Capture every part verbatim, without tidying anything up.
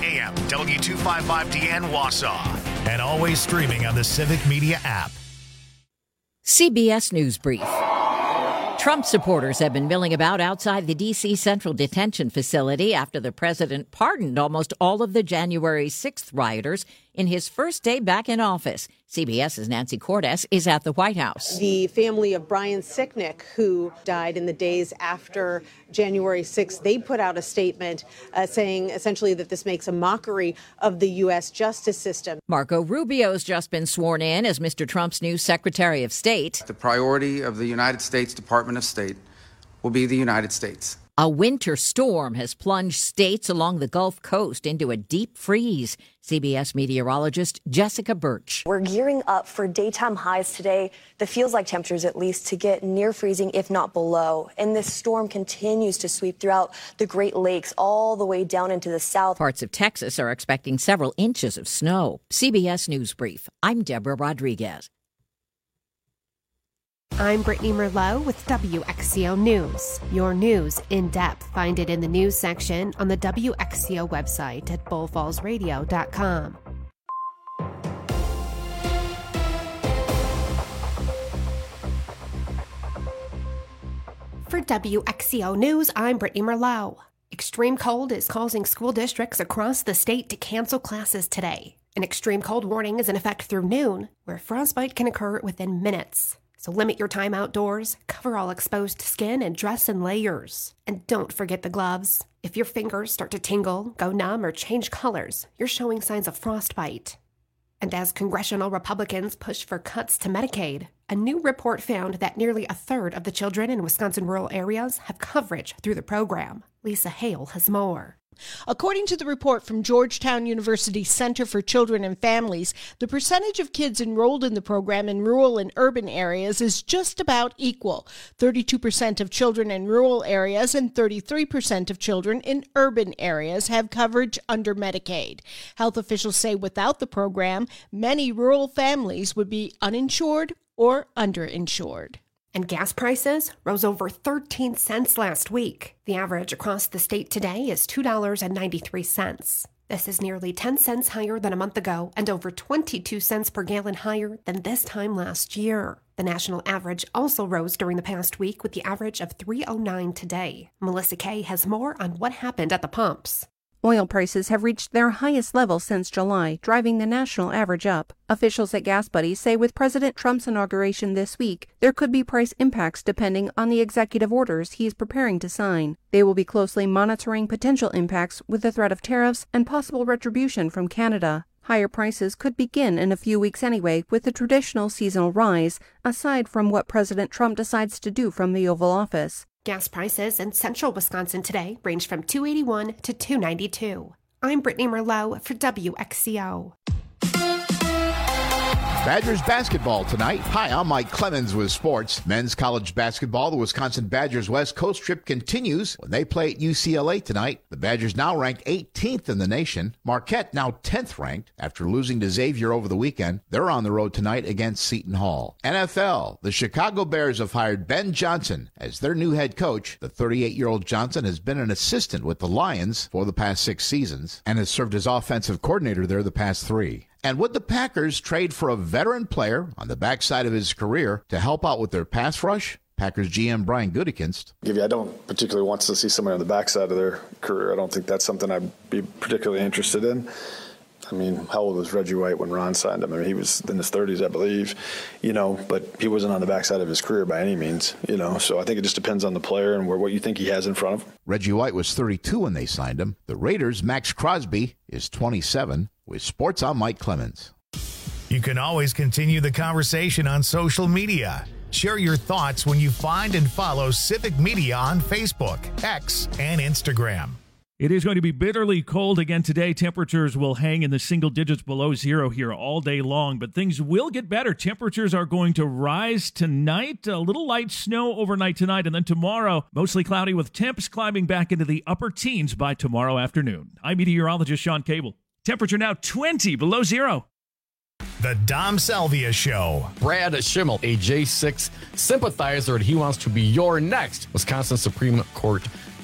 A M, W two fifty-five D N Wausau, and always streaming on the Civic Media app. C B S News Brief. Trump supporters have been milling about outside the D C Central Detention Facility after the president pardoned almost all of the January sixth rioters in his first day back in office. CBS's Nancy Cordes is at the White House. The family of Brian Sicknick, who died in the days after January sixth, they put out a statement uh, saying essentially that this makes a mockery of the U S justice system. Marco Rubio's just been sworn in as Mister Trump's new Secretary of State. The priority of the United States Department of State will be the United States. A winter storm has plunged states along the Gulf Coast into a deep freeze. C B S meteorologist Jessica Birch. We're gearing up for daytime highs today that feels like temperatures at least to get near freezing, if not below. And this storm continues to sweep throughout the Great Lakes all the way down into the south. Parts of Texas are expecting several inches of snow. C B S News Brief. I'm Deborah Rodriguez. I'm Brittany Merlot with W X C O News. Your news in depth. Find it in the news section on the W X C O website at bull falls radio dot com. For W X C O News, I'm Brittany Merlot. Extreme cold is causing school districts across the state to cancel classes today. An extreme cold warning is in effect through noon, where frostbite can occur within minutes. So limit your time outdoors, cover all exposed skin, and dress in layers. And don't forget the gloves. If your fingers start to tingle, go numb, or change colors, you're showing signs of frostbite. And as congressional Republicans push for cuts to Medicaid, a new report found that nearly a third of the children in Wisconsin rural areas have coverage through the program. Lisa Hale has more. According to the report from Georgetown University Center for Children and Families, the percentage of kids enrolled in the program in rural and urban areas is just about equal. thirty-two percent of children in rural areas and thirty-three percent of children in urban areas have coverage under Medicaid. Health officials say without the program, many rural families would be uninsured or underinsured. And gas prices rose over thirteen cents last week. The average across the state today is two dollars and ninety-three cents. This is nearly ten cents higher than a month ago and over twenty-two cents per gallon higher than this time last year. The national average also rose during the past week with the average of three oh nine today. Melissa Kay has more on what happened at the pumps. Oil prices have reached their highest level since July, driving the national average up. Officials at Gas Buddy say with President Trump's inauguration this week, there could be price impacts depending on the executive orders he is preparing to sign. They will be closely monitoring potential impacts with the threat of tariffs and possible retribution from Canada. Higher prices could begin in a few weeks anyway, with the traditional seasonal rise, aside from what President Trump decides to do from the Oval Office. Gas prices in central Wisconsin today range from two eighty-one to two ninety-two. I'm Brittany Merlot for W X C O. Badgers basketball tonight. Hi, I'm Mike Clemens with sports. Men's college basketball, the Wisconsin Badgers West Coast trip continues when they play at U C L A tonight. The Badgers now ranked eighteenth in the nation. Marquette now tenth ranked after losing to Xavier over the weekend. They're on the road tonight against Seton Hall. N F L, the Chicago Bears have hired Ben Johnson as their new head coach. The thirty-eight-year-old Johnson has been an assistant with the Lions for the past six seasons and has served as offensive coordinator there the past three. And would the Packers trade for a veteran player on the backside of his career to help out with their pass rush? Packers G M Brian Gutekunst. I don't particularly want to see somebody on the backside of their career. I don't think that's something I'd be particularly interested in. I mean, how old was Reggie White when Ron signed him? I mean, he was in his thirties, I believe, you know, but he wasn't on the backside of his career by any means, you know. So I think it just depends on the player and where, what you think he has in front of him. Reggie White was thirty-two when they signed him. The Raiders' Max Crosby is twenty-seven. With sports, I'm Mike Clemens. You can always continue the conversation on social media. Share your thoughts when you find and follow Civic Media on Facebook, X, and Instagram. It is going to be bitterly cold again today. Temperatures will hang in the single digits below zero here all day long, but things will get better. Temperatures are going to rise tonight. A little light snow overnight tonight, and then tomorrow, mostly cloudy with temps climbing back into the upper teens by tomorrow afternoon. I'm meteorologist Sean Cable. Temperature now twenty below zero. The Dom Salvia Show. Brad Schimmel, a J six sympathizer, and he wants to be your next Wisconsin Supreme Court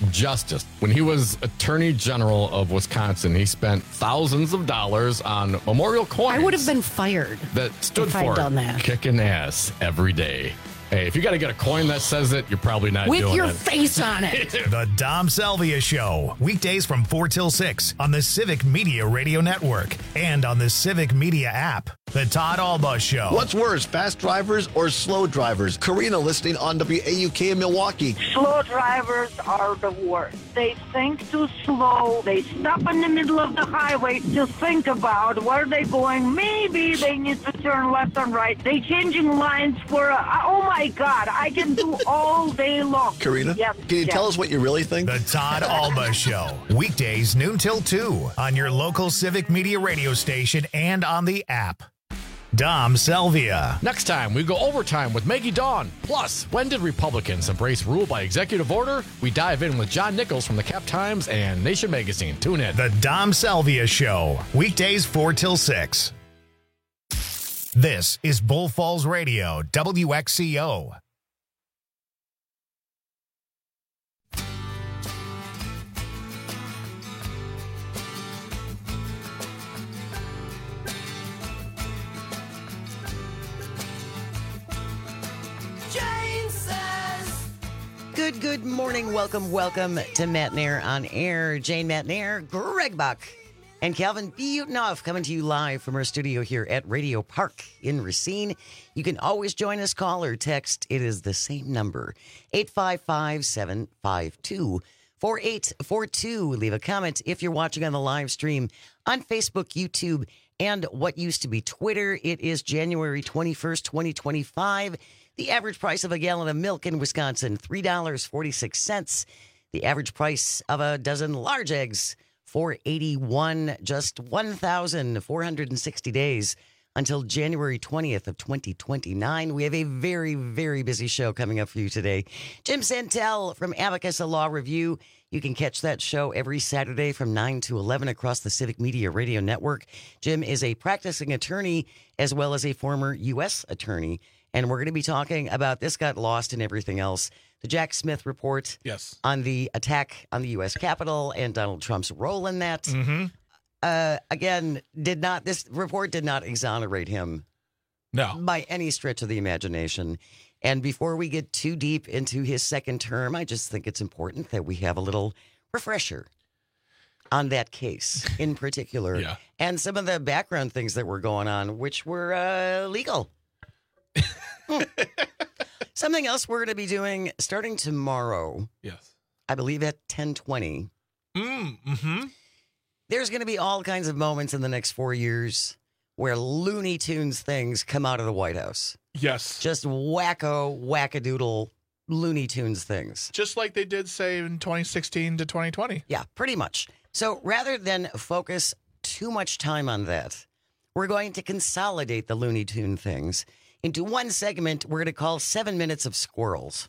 justice. When he was Attorney General of Wisconsin, he spent thousands of dollars on memorial coins. I would have been fired that stood if for I'd done that. kicking ass every day. Hey, if you got to get a coin that says it, you're probably not With doing your it. face on it. The Dom Salvia Show, weekdays from four till six on the Civic Media Radio Network and on the Civic Media app. The Todd Alba Show. What's worse, fast drivers or slow drivers? Karina listening on W A U K in Milwaukee. Slow drivers are the worst. They think too slow. They stop in the middle of the highway to think about where they're going. Maybe they need to turn left and right. They changing lines for, a, oh my God, I can do all day long. Karina, yes, can you yes. tell us what you really think? The Todd Alba Show, weekdays noon till two on your local Civic Media radio station and on the app. Dom Salvia. Next time, we go overtime with Maggie Dawn. Plus, when did Republicans embrace rule by executive order? We dive in with John Nichols from the Cap Times and Nation Magazine. Tune in. The Dom Salvia Show, weekdays four till six. This is Bull Falls Radio, W X C O. Good, good morning. Welcome, welcome to Matt Nair on Air. Jane Matt Nair, Greg Buck, and Calvin Butonoff coming to you live from our studio here at Radio Park in Racine. You can always join us, call or text. It is the same number, eight five five, seven five two, four eight four two. Leave a comment if you're watching on the live stream on Facebook, YouTube, and what used to be Twitter. It is January twenty-first, twenty twenty-five. The average price of a gallon of milk in Wisconsin, three dollars and forty-six cents. The average price of a dozen large eggs, four dollars and eighty-one cents. Just one thousand four hundred sixty days until January twentieth of twenty twenty-nine. We have a very, very busy show coming up for you today. Jim Santel from Abacus, a Law Review. You can catch that show every Saturday from nine to eleven across the Civic Media Radio Network. Jim is a practicing attorney as well as a former U S attorney. And we're going to be talking about this got lost and everything else. The Jack Smith report yes. on the attack on the U S Capitol and Donald Trump's role in that. Mm-hmm. Uh, again, did not this report did not exonerate him. No. By any stretch of the imagination. And before we get too deep into his second term, I just think it's important that we have a little refresher on that case in particular. Yeah. And some of the background things that were going on, which were uh, legal. Hmm. Something else we're going to be doing starting tomorrow. Yes. I believe at ten twenty. Mm, mm-hmm. There's going to be all kinds of moments in the next four years where Looney Tunes things come out of the White House. Yes. Just wacko, wackadoodle Looney Tunes things. Just like they did, say, in twenty sixteen to twenty twenty. Yeah, pretty much. So rather than focus too much time on that, we're going to consolidate the Looney Tune things into one segment we're going to call Seven Minutes of Squirrels.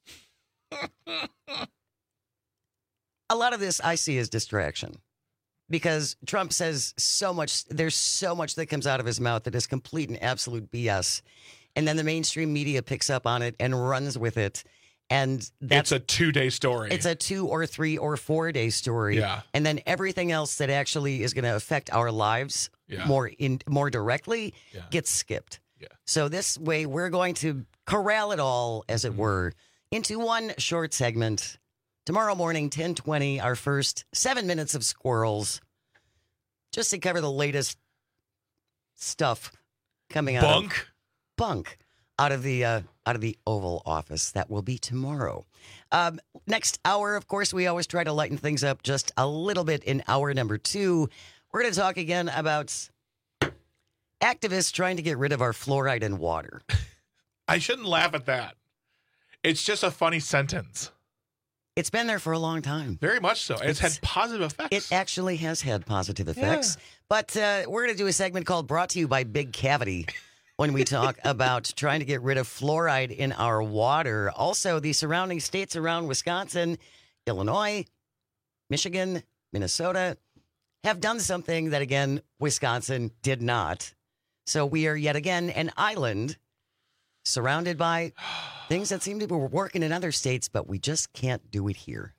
A lot of this I see as distraction because Trump says so much, there's so much that comes out of his mouth that is complete and absolute B S. And then the mainstream media picks up on it and runs with it. And that's it's a two-day story. It's a two or three or four-day story. Yeah. And then everything else that actually is going to affect our lives yeah. more in more directly yeah. gets skipped. Yeah. So this way, we're going to corral it all, as it were, into one short segment. Tomorrow morning, ten twenty, our first seven minutes of squirrels, just to cover the latest stuff coming out bunk, of, bunk out of the uh, out of the Oval Office. That will be tomorrow. Um, next hour, of course, we always try to lighten things up just a little bit. In hour number two, we're going to talk again about activists trying to get rid of our fluoride in water. I shouldn't laugh at that. It's just a funny sentence. It's been there for a long time. Very much so. It's, it's had positive effects. It actually has had positive effects. Yeah. But uh, we're going to do a segment called Brought to You by Big Cavity when we talk about trying to get rid of fluoride in our water. Also, the surrounding states around Wisconsin, Illinois, Michigan, Minnesota have done something that, again, Wisconsin did not. So we are yet again an island surrounded by things that seem to be working in other states, but we just can't do it here.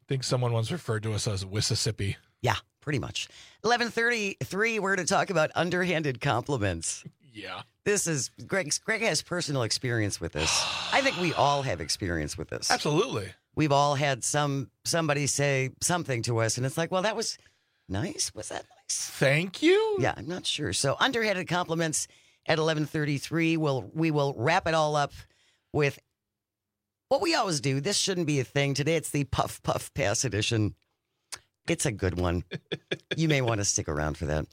think someone once referred to us as Mississippi. Yeah, pretty much. eleven thirty-three, we're to talk about underhanded compliments. Yeah. This is, Greg, Greg has personal experience with this. I think we all have experience with this. Absolutely. We've all had some somebody say something to us, and it's like, well, that was nice. Was that nice? Thank you? Yeah, I'm not sure. So underhanded compliments at eleven thirty-three. We'll, we will wrap it all up with what we always do. This shouldn't be a thing. Today it's the Puff Puff Pass edition. It's a good one. You may want to stick around for that.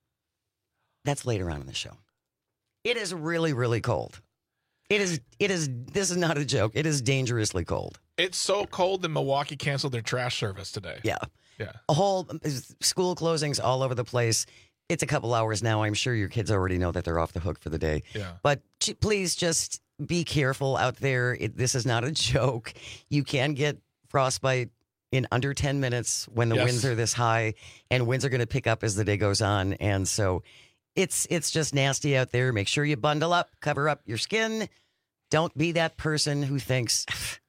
That's later on in the show. It is really, really cold. It is, it is, this is not a joke. It is dangerously cold. It's so cold that Milwaukee canceled their trash service today. Yeah. Yeah. A whole school closings all over the place. It's a couple hours now. I'm sure your kids already know that they're off the hook for the day. Yeah. But please just be careful out there. It, this is not a joke. You can get frostbite in under ten minutes when the Yes. winds are this high, and winds are going to pick up as the day goes on. And so it's it's just nasty out there. Make sure you bundle up, cover up your skin. Don't be that person who thinks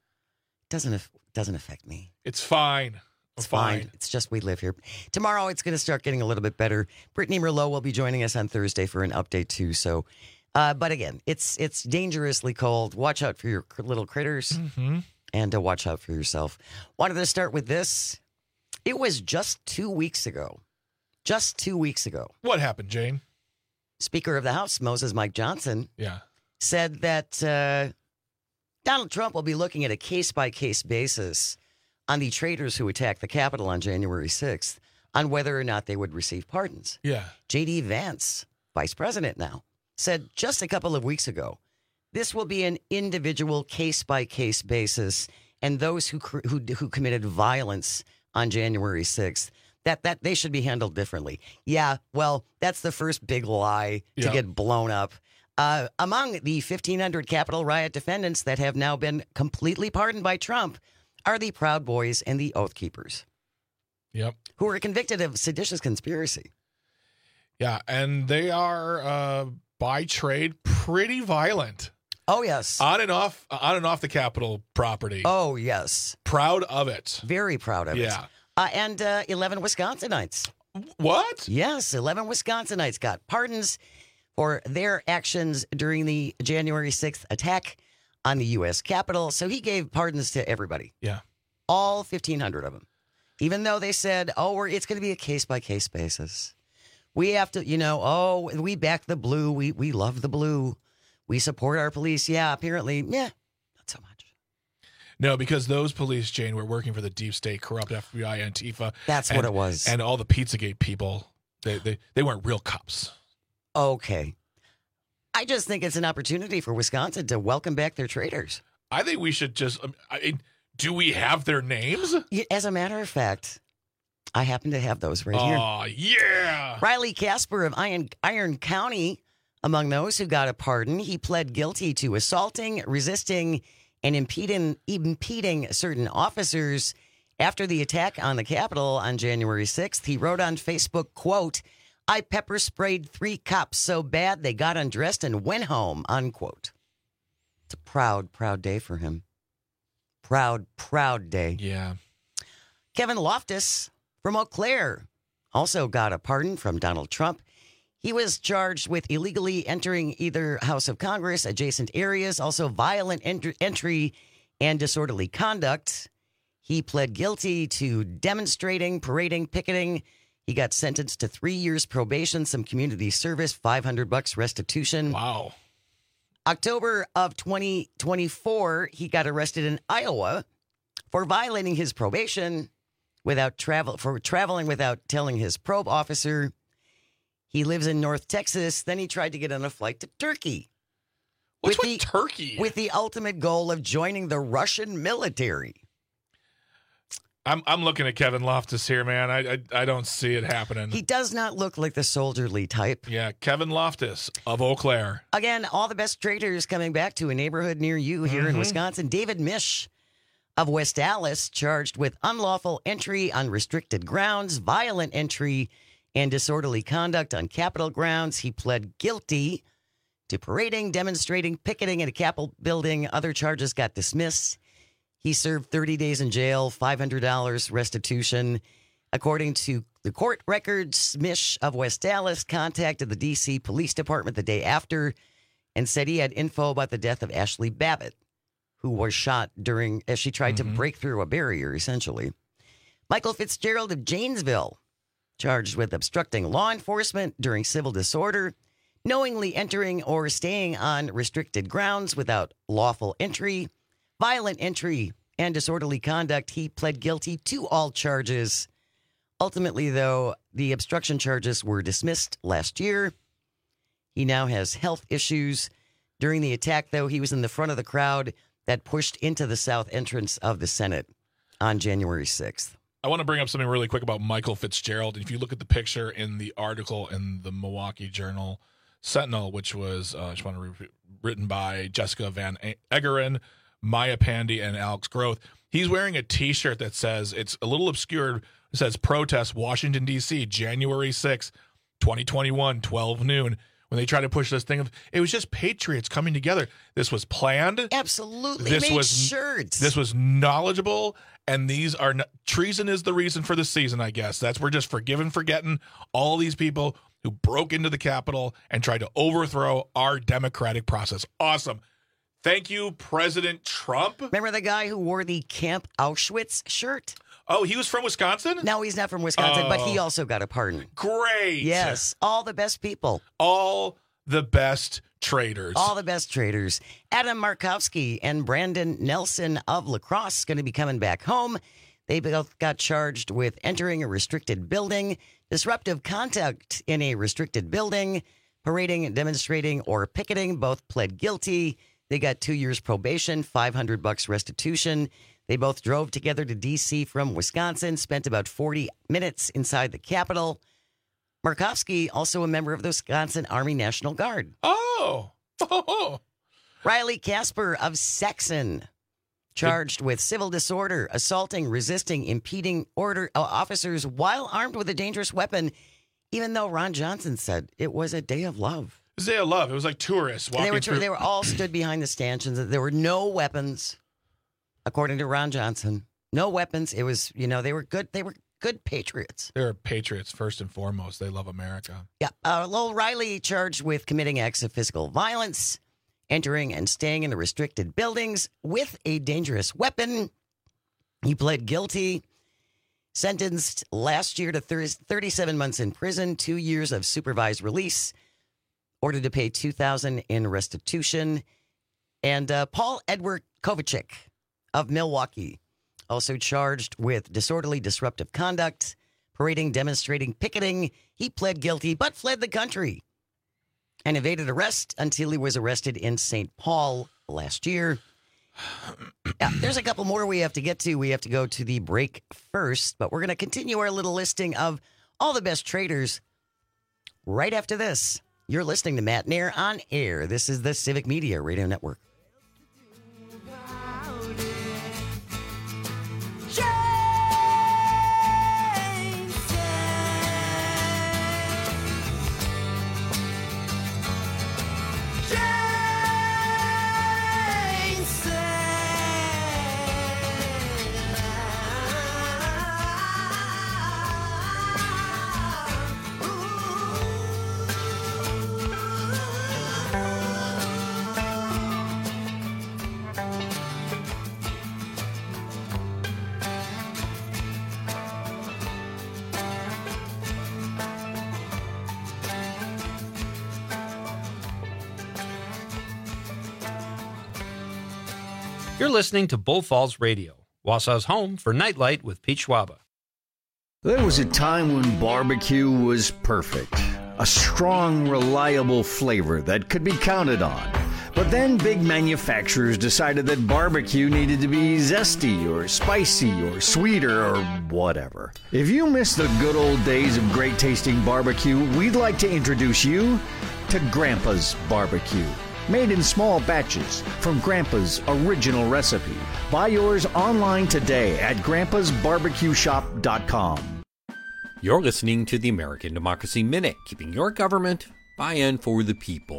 doesn't doesn't affect me. It's fine. It's fine. fine. It's just we live here. Tomorrow it's going to start getting a little bit better. Brittany Merlot will be joining us on Thursday for an update too. So, uh, but again, it's it's dangerously cold. Watch out for your cr- little critters, Mm-hmm. and to watch out for yourself. Wanted to start with this. It was just two weeks ago. Just two weeks ago. What happened, Jane? Speaker of the House, Moses Mike Johnson, Yeah. said that uh, Donald Trump will be looking at a case-by-case basis on the traitors who attacked the Capitol on January sixth on whether or not they would receive pardons. Yeah. J D. Vance, vice president now, said just a couple of weeks ago, this will be an individual case-by-case basis, and those who cr- who, who committed violence on January sixth, that, that they should be handled differently. Yeah, well, that's the first big lie to Yeah. get blown up. Uh, among the fifteen hundred Capitol riot defendants that have now been completely pardoned by Trump are the Proud Boys and the Oath Keepers, Yep. who were convicted of seditious conspiracy. Yeah. And they are, uh, by trade, pretty violent. Oh, yes. On and off, on and off the Capitol property. Oh, yes. Proud of it. Very proud of it. Yeah. Uh, and uh, eleven Wisconsinites. What? Yes, eleven Wisconsinites got pardons for their actions during the January sixth attack on the U S Capitol. So he gave pardons to everybody. Yeah. All fifteen hundred of them. Even though they said, oh, we're, it's going to be a case-by-case basis. We have to, you know, oh, we back the blue. We, we love the blue. We support our police. Yeah, apparently, yeah, not so much. No, because those police, Jane, were working for the deep state, corrupt F B I, Antifa. That's and, what it was. And all the Pizzagate people, they, they, they weren't real cops. Okay. I just think it's an opportunity for Wisconsin to welcome back their traitors. I think we should just, um, I, do we have their names? As a matter of fact, I happen to have those right here. Oh, yeah. Riley Casper of Iron, Iron County, among those who got a pardon, he pled guilty to assaulting, resisting, and impeding, impeding certain officers after the attack on the Capitol on January sixth. He wrote on Facebook, quote, I pepper sprayed three cops so bad they got undressed and went home, unquote. It's a proud, proud day for him. Proud, proud day. Yeah. Kevin Loftus from Eau Claire also got a pardon from Donald Trump. He was charged with illegally entering either House of Congress, adjacent areas, also violent ent- entry and disorderly conduct. He pled guilty to demonstrating, parading, picketing. He got sentenced to three years probation, some community service, five hundred bucks restitution. Wow. October of twenty twenty-four, he got arrested in Iowa for violating his probation without travel for traveling without telling his probe officer. He lives in North Texas. Then he tried to get on a flight to Turkey. What's with with the, Turkey? With the ultimate goal of joining the Russian military. I'm I'm looking at Kevin Loftus here, man. I I, I don't see it happening. He does not look like the soldierly type. Yeah, Kevin Loftus of Eau Claire. Again, all the best traitors coming back to a neighborhood near you here Mm-hmm. in Wisconsin. David Mish of West Allis, charged with unlawful entry on restricted grounds, violent entry, and disorderly conduct on Capitol grounds. He pled guilty to parading, demonstrating, picketing at a Capitol building. Other charges got dismissed. He served thirty days in jail, five hundred dollars restitution. According to the court records, Mish of West Dallas contacted the D C Police Department the day after and said he had info about the death of Ashley Babbitt, who was shot during as she tried mm-hmm. to break through a barrier, essentially. Michael Fitzgerald of Janesville, charged with obstructing law enforcement during civil disorder, knowingly entering or staying on restricted grounds without lawful entry, violent entry, and disorderly conduct. He pled guilty to all charges. Ultimately, though, the obstruction charges were dismissed last year. He now has health issues. During the attack, though, he was in the front of the crowd that pushed into the south entrance of the Senate on January sixth. I want to bring up something really quick about Michael Fitzgerald. If you look at the picture in the article in the Milwaukee Journal Sentinel, which was uh, I just want to re- written by Jessica Van Eggeren, Maya Pandy, and Alex Groth, he's wearing a T-shirt that says, it's a little obscured, it says protest Washington, D C, January sixth, twenty twenty-one, twelve noon. When they try to push this thing of, it was just patriots coming together. This was planned. Absolutely. This made was shirts. This was knowledgeable, and these are not, treason is the reason for the season, I guess. That's we're just forgiving, forgetting all these people who broke into the Capitol and tried to overthrow our democratic process. Awesome. Thank you, President Trump. Remember the guy who wore the Camp Auschwitz shirt? Oh, he was from Wisconsin? No, he's not from Wisconsin, oh. but he also got a pardon. Great. Yes, all the best people. All the best traders. All the best traders. Adam Markowski and Brandon Nelson of La Crosse going to be coming back home. They both got charged with entering a restricted building, disruptive conduct in a restricted building, parading, demonstrating, or picketing. Both pled guilty. They got two years probation, five hundred bucks restitution. They both drove together to D C from Wisconsin, spent about forty minutes inside the Capitol. Markowski, also a member of the Wisconsin Army National Guard. Oh. oh. Riley Casper of Saxon, charged with civil disorder, assaulting, resisting, impeding order uh, officers while armed with a dangerous weapon, even though Ron Johnson said it was a day of love. It was a day of love. It was like tourists walking they were, through. They were all stood behind the stanchions. There were no weapons. According to Ron Johnson, no weapons. It was, you know, they were good. They were good patriots. They're patriots first and foremost. They love America. Yeah. Uh, Lowell Riley charged with committing acts of physical violence, entering and staying in the restricted buildings with a dangerous weapon. He pled guilty, sentenced last year to thirty-seven months in prison, two years of supervised release, ordered to pay two thousand dollars in restitution. And uh, Paul Edward Kovacic of Milwaukee, also charged with disorderly disruptive conduct, parading, demonstrating, picketing. He pled guilty, but fled the country and evaded arrest until he was arrested in Saint Paul last year. Yeah, there's a couple more we have to get to. We have to go to the break first, but we're going to continue our little listing of all the best traders right after this. You're listening to Matt Nair on air. This is the Civic Media Radio Network. You're listening to Bull Falls Radio, Wausau's home for Nightlight with Pete Schwaba. There was a time when barbecue was perfect. A strong, reliable flavor that could be counted on. But then big manufacturers decided that barbecue needed to be zesty or spicy or sweeter or whatever. If you miss the good old days of great tasting barbecue, we'd like to introduce you to Grandpa's Barbecue. Made in small batches from Grandpa's original recipe. Buy yours online today at grandpas barbecue shop dot com. You're listening to the American Democracy Minute, keeping your government by and for the people.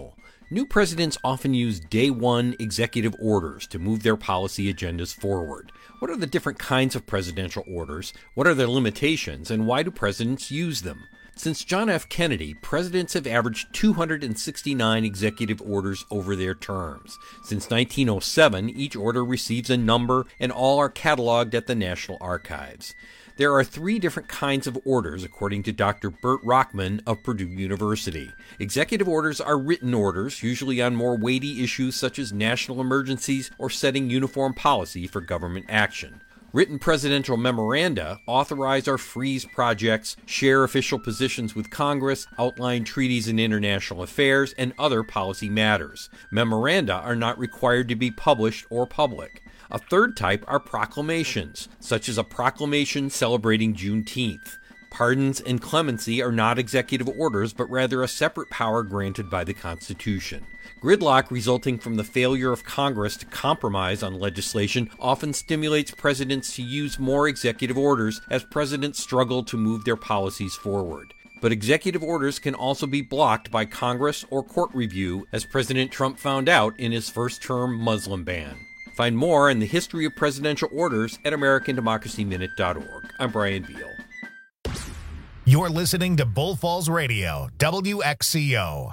New presidents often use day one executive orders to move their policy agendas forward. What are the different kinds of presidential orders? What are their limitations? And why do presidents use them? Since John F. Kennedy, presidents have averaged two hundred sixty-nine executive orders over their terms. Since nineteen oh seven, each order receives a number, and all are cataloged at the National Archives. There are three different kinds of orders, according to Doctor Burt Rockman of Purdue University. Executive orders are written orders, usually on more weighty issues such as national emergencies or setting uniform policy for government action. Written presidential memoranda authorize or freeze projects, share official positions with Congress, outline treaties and international affairs, and other policy matters. Memoranda are not required to be published or public. A third type are proclamations, such as a proclamation celebrating Juneteenth. Pardons and clemency are not executive orders, but rather a separate power granted by the Constitution. Gridlock resulting from the failure of Congress to compromise on legislation often stimulates presidents to use more executive orders as presidents struggle to move their policies forward. But executive orders can also be blocked by Congress or court review, as President Trump found out in his first-term Muslim ban. Find more in the history of presidential orders at American Democracy Minute dot org. I'm Brian Beal. You're listening to Bull Falls Radio, W X C O.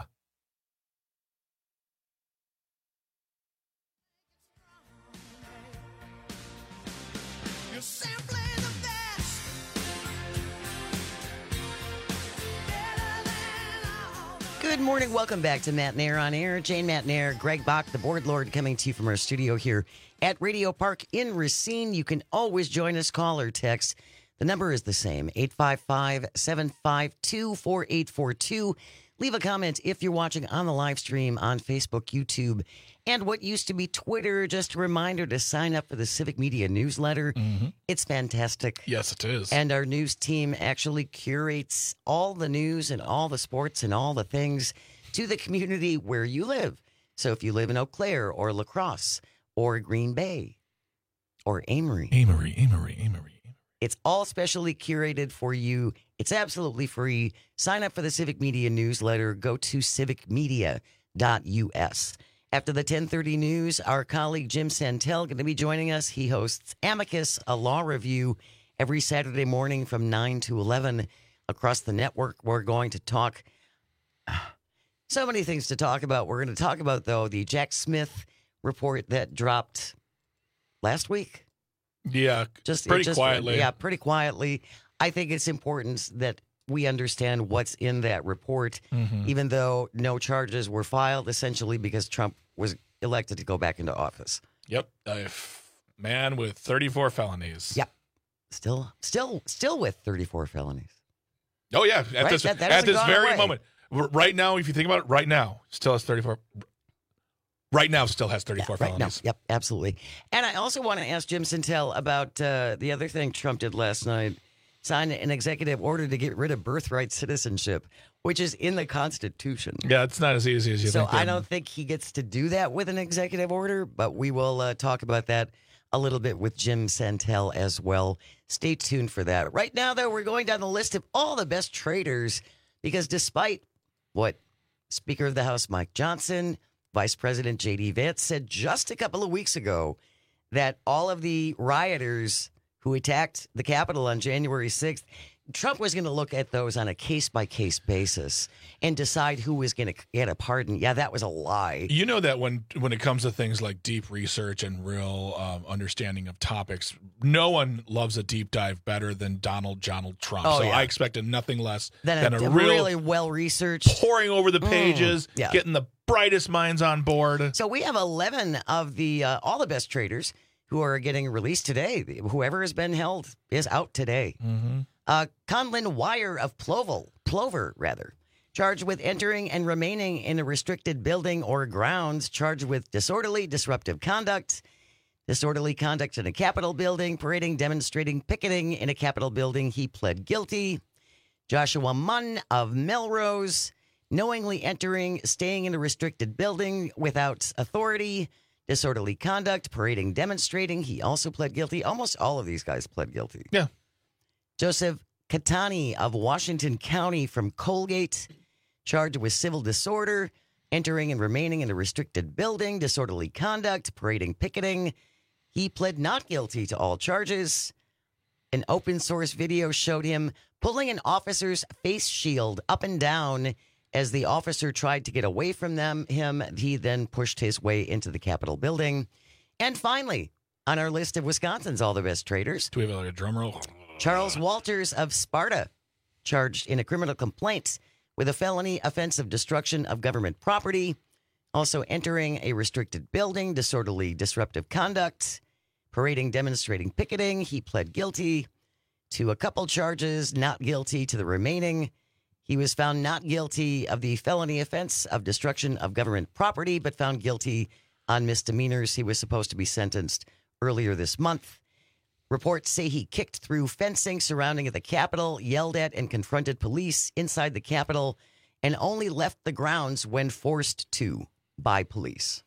Good morning. Welcome back to Matt Nair on Air. Jane Matt Nair, Greg Bach, the board lord, coming to you from our studio here at Radio Park in Racine. You can always join us, call or text. The number is the same, eight five five, seven five two, four eight four two. Leave a comment if you're watching on the live stream on Facebook, YouTube, and what used to be Twitter. Just a reminder to sign up for the Civic Media newsletter. Mm-hmm. It's fantastic. Yes, it is. And our news team actually curates all the news and all the sports and all the things to the community where you live. So if you live in Eau Claire or La Crosse or Green Bay or Amory. Amory, Amory, Amory. It's all specially curated for you. It's absolutely free. Sign up for the Civic Media newsletter. Go to civic media dot u s. After the ten thirty news, our colleague Jim Santel going to be joining us. He hosts Amicus, a law review, every Saturday morning from nine to eleven across the network. We're going to talk so many things to talk about. We're going to talk about, though, the Jack Smith report that dropped last week. Yeah, just pretty just, quietly. Yeah, pretty quietly. I think it's important that we understand what's in that report, Mhm. even though no charges were filed, essentially because Trump was elected to go back into office. Yep, a f- man with thirty-four felonies. Yep, still, still, still with thirty-four felonies. Oh yeah, at Right? this That- that at hasn't this gone very away. moment, R- right now, if you think about it, right now, still has thirty-four. Right now, still has thirty-four Right now, felonies. yep, absolutely. And I also want to ask Jim Santel about uh, the other thing Trump did last night. Signed an executive order to get rid of birthright citizenship, which is in the Constitution. Yeah, it's not as easy as you So think. I um, don't think he gets to do that with an executive order, but we will uh, talk about that a little bit with Jim Santel as well. Stay tuned for that. Right now, though, we're going down the list of all the best traders because despite what Speaker of the House Mike Johnson, Vice President J D Vance said just a couple of weeks ago that all of the rioters who attacked the Capitol on January sixth, Trump was going to look at those on a case-by-case basis and decide who was going to get a pardon. Yeah, that was a lie. You know that when when it comes to things like deep research and real um, understanding of topics, no one loves a deep dive better than Donald Donald Trump. Oh, so yeah. I expected nothing less Then than a, a, real really well-researched. pouring over the pages, Mm, yeah. getting the brightest minds on board. So we have eleven of the uh, all the best traders who are getting released today. Whoever has been held is out today. Mm-hmm. Uh, Conlin Wire of Plovel, Plover, rather, charged with entering and remaining in a restricted building or grounds, charged with disorderly, disruptive conduct, disorderly conduct in a Capitol building, parading, demonstrating, picketing in a Capitol building. He pled guilty. Joshua Munn of Melrose, knowingly entering, staying in a restricted building without authority, disorderly conduct, parading, demonstrating. He also pled guilty. Almost all of these guys pled guilty. Yeah. Joseph Catani of Washington County from Colgate, charged with civil disorder, entering and remaining in a restricted building, disorderly conduct, parading, picketing. He pled not guilty to all charges. An open source video showed him pulling an officer's face shield up and down as the officer tried to get away from them. Him, he then pushed his way into the Capitol building. And finally, on our list of Wisconsin's All the Best Traders, do we have like a drum roll? Charles Walters of Sparta, charged in a criminal complaint with a felony offense of destruction of government property, also entering a restricted building, disorderly disruptive conduct, parading, demonstrating, picketing. He pled guilty to a couple charges, not guilty to the remaining. He was found not guilty of the felony offense of destruction of government property, but found guilty on misdemeanors. He was supposed to be sentenced earlier this month. Reports say he kicked through fencing surrounding the Capitol, yelled at and confronted police inside the Capitol, and only left the grounds when forced to by police.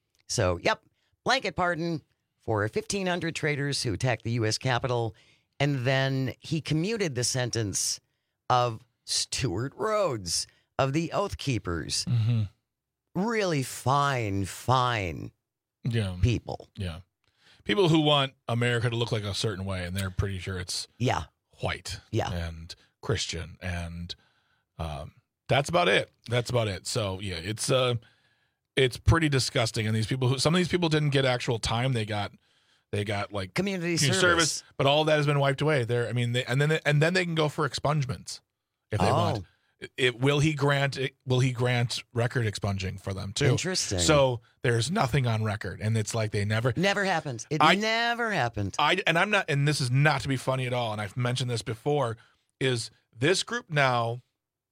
So, yep, blanket pardon for fifteen hundred traders who attacked the U S Capitol, and then he commuted the sentence of Stewart Rhodes of the Oath Keepers. Mm-hmm. Really fine, fine yeah. people. Yeah. People who want America to look like a certain way, and they're pretty sure it's yeah. white yeah. and Christian, and um, that's about it. That's about it. So, yeah, it's uh, it's pretty disgusting. And these people, who some of these people didn't get actual time. They got they got like community, community service. service, but all that has been wiped away. There, I mean, they, and then and then they can go for expungements if they oh. want. It, will he grant it, will he grant record expunging for them too? Interesting. So there's nothing on record, and it's like they never never happened. It I, never happened. I and I'm not, and this is not to be funny at all. And I've mentioned this before. Is this group now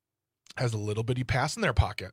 has a little bitty pass in their pocket?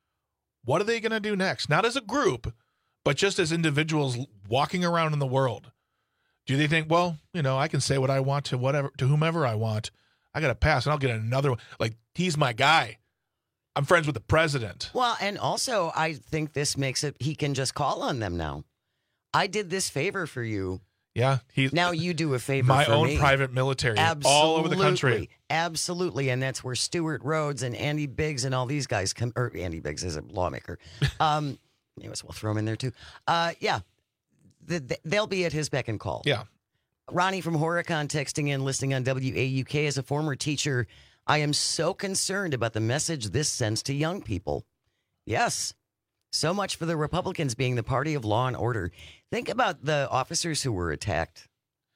What are they going to do next? Not as a group, but just as individuals walking around in the world. Do they think, well, you know, I can say what I want to whatever to whomever I want. I got to pass, and I'll get another one. Like, he's my guy. I'm friends with the president. Well, and also, I think this makes it, he can just call on them now. I did this favor for you. Yeah. He's, now you do a favor my for own me. private military Absolutely. all over the country. Absolutely. And that's where Stewart Rhodes and Andy Biggs and all these guys come, or Andy Biggs is a lawmaker. Um, you know, we'll throw him in there too. Uh, yeah. The, the, they'll be at his beck and call. Yeah. Ronnie from Horicon texting in, listening on W A U K. As a former teacher, I am so concerned about the message this sends to young people. Yes, so much for the Republicans being the party of law and order. Think about the officers who were attacked,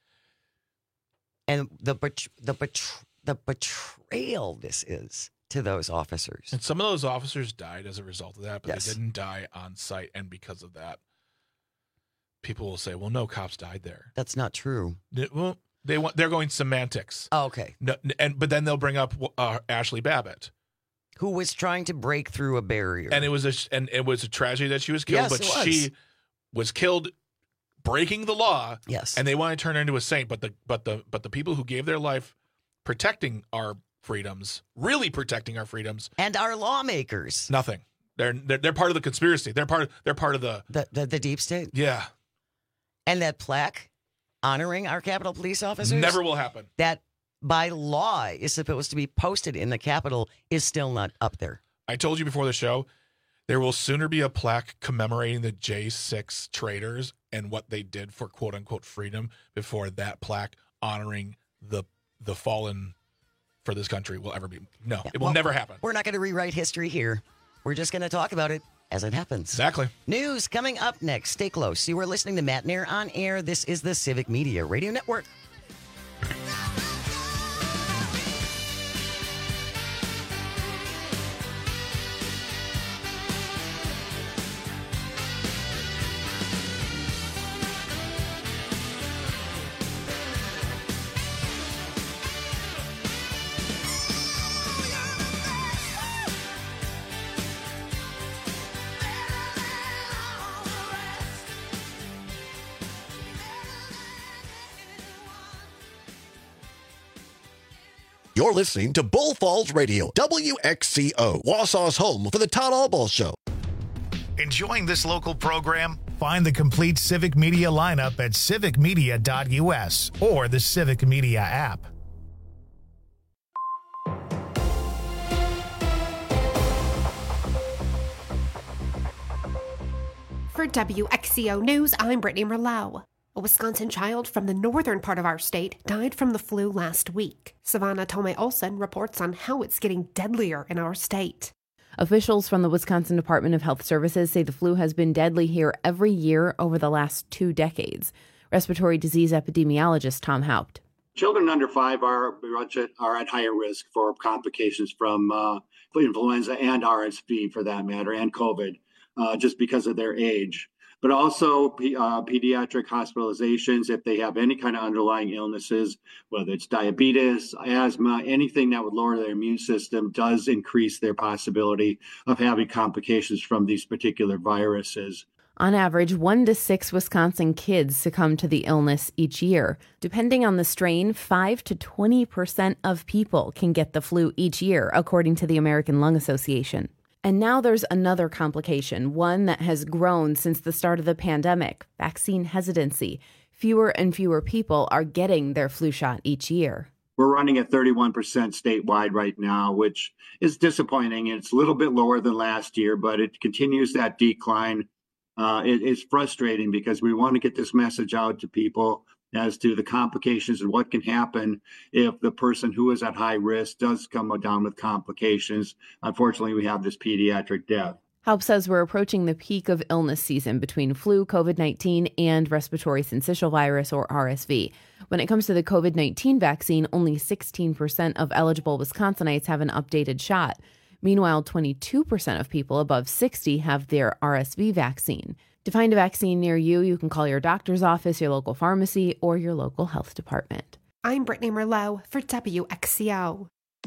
and the bet- the bet- the betrayal this is to those officers. And some of those officers died as a result of that, but yes. they didn't die on site, and because of that, people will say, well, no cops died there. That's not true. They, well, they want, they're going semantics. Oh, okay. No, and But then they'll bring up uh, Ashley Babbitt, who was trying to break through a barrier. And it was a, and it was a tragedy that she was killed, yes, but it was. she was killed breaking the law. Yes. And they want to turn her into a saint, but the but the but the people who gave their life protecting our freedoms, really protecting our freedoms, and our lawmakers. Nothing. They're they're, they're part of the conspiracy. They're part of, they're part of the the, the the deep state. Yeah. And that plaque honoring our Capitol police officers never will happen. That by law is supposed to be posted in the Capitol is still not up there. I told you before the show, there will sooner be a plaque commemorating the J six traders and what they did for quote unquote freedom before that plaque honoring the the fallen for this country will ever be. No, yeah, it will well, never happen. We're not going to rewrite history here. We're just going to talk about it as it happens. Exactly. News coming up next. Stay close. You are listening to Matt Nair on Air. This is the Civic Media Radio Network. You're listening to Bull Falls Radio, W X C O, Wausau's home for the Todd Albaugh Show. Enjoying this local program? Find the complete Civic Media lineup at civic media dot U S or the Civic Media app. For W X C O News, I'm Brittany Merlau. A Wisconsin child from the northern part of our state died from the flu last week. Savannah Tomei Olsen reports on how it's getting deadlier in our state. Officials from the Wisconsin Department of Health Services say the flu has been deadly here every year over the last two decades. Respiratory disease epidemiologist Tom Haupt. Children under five are, are at higher risk for complications from uh, influenza and R S V, for that matter, and COVID, uh, just because of their age. But also uh, pediatric hospitalizations, if they have any kind of underlying illnesses, whether it's diabetes, asthma, anything that would lower their immune system, does increase their possibility of having complications from these particular viruses. On average, one to six Wisconsin kids succumb to the illness each year. Depending on the strain, five to twenty percent of people can get the flu each year, according to the American Lung Association. And now there's another complication, one that has grown since the start of the pandemic: vaccine hesitancy. Fewer and fewer people are getting their flu shot each year. We're running at thirty-one percent statewide right now, which is disappointing. It's a little bit lower than last year, but it continues that decline. Uh, it, it's frustrating because we want to get this message out to people as to the complications and what can happen if the person who is at high risk does come down with complications. Unfortunately, we have this pediatric death. Haupt says we're approaching the peak of illness season between flu, COVID nineteen, and respiratory syncytial virus, or R S V. When it comes to the COVID nineteen vaccine, only sixteen percent of eligible Wisconsinites have an updated shot. Meanwhile, twenty-two percent of people above sixty have their R S V vaccine. To find a vaccine near you, you can call your doctor's office, your local pharmacy, or your local health department. I'm Brittany Merlot for W X C O.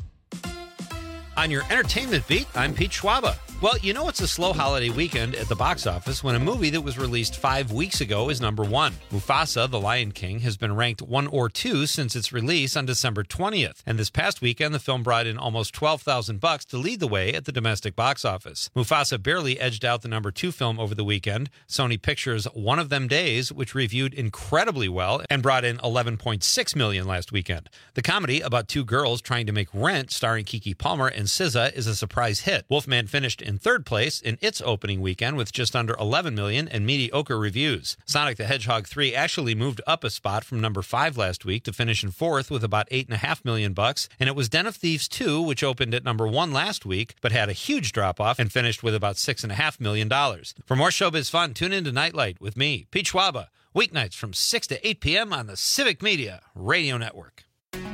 On your entertainment beat, I'm Pete Schwaba. Well, you know it's a slow holiday weekend at the box office when a movie that was released five weeks ago is number one. Mufasa, The Lion King, has been ranked one or two since its release on December twentieth. And this past weekend, the film brought in almost twelve thousand bucks to lead the way at the domestic box office. Mufasa barely edged out the number two film over the weekend, Sony Pictures' One of Them Days, which reviewed incredibly well and brought in eleven point six million dollars last weekend. The comedy about two girls trying to make rent, starring Keke Palmer and S Z A, is a surprise hit. Wolfman finished in third place in its opening weekend with just under eleven million dollars and mediocre reviews. Sonic the Hedgehog three actually moved up a spot from number five last week to finish in fourth with about eight point five million dollars bucks, and it was Den of Thieves two, which opened at number one last week, but had a huge drop-off and finished with about six point five million dollars. For more showbiz fun, tune in to Nightlight with me, Pete Schwaba, weeknights from six to eight p.m. on the Civic Media Radio Network.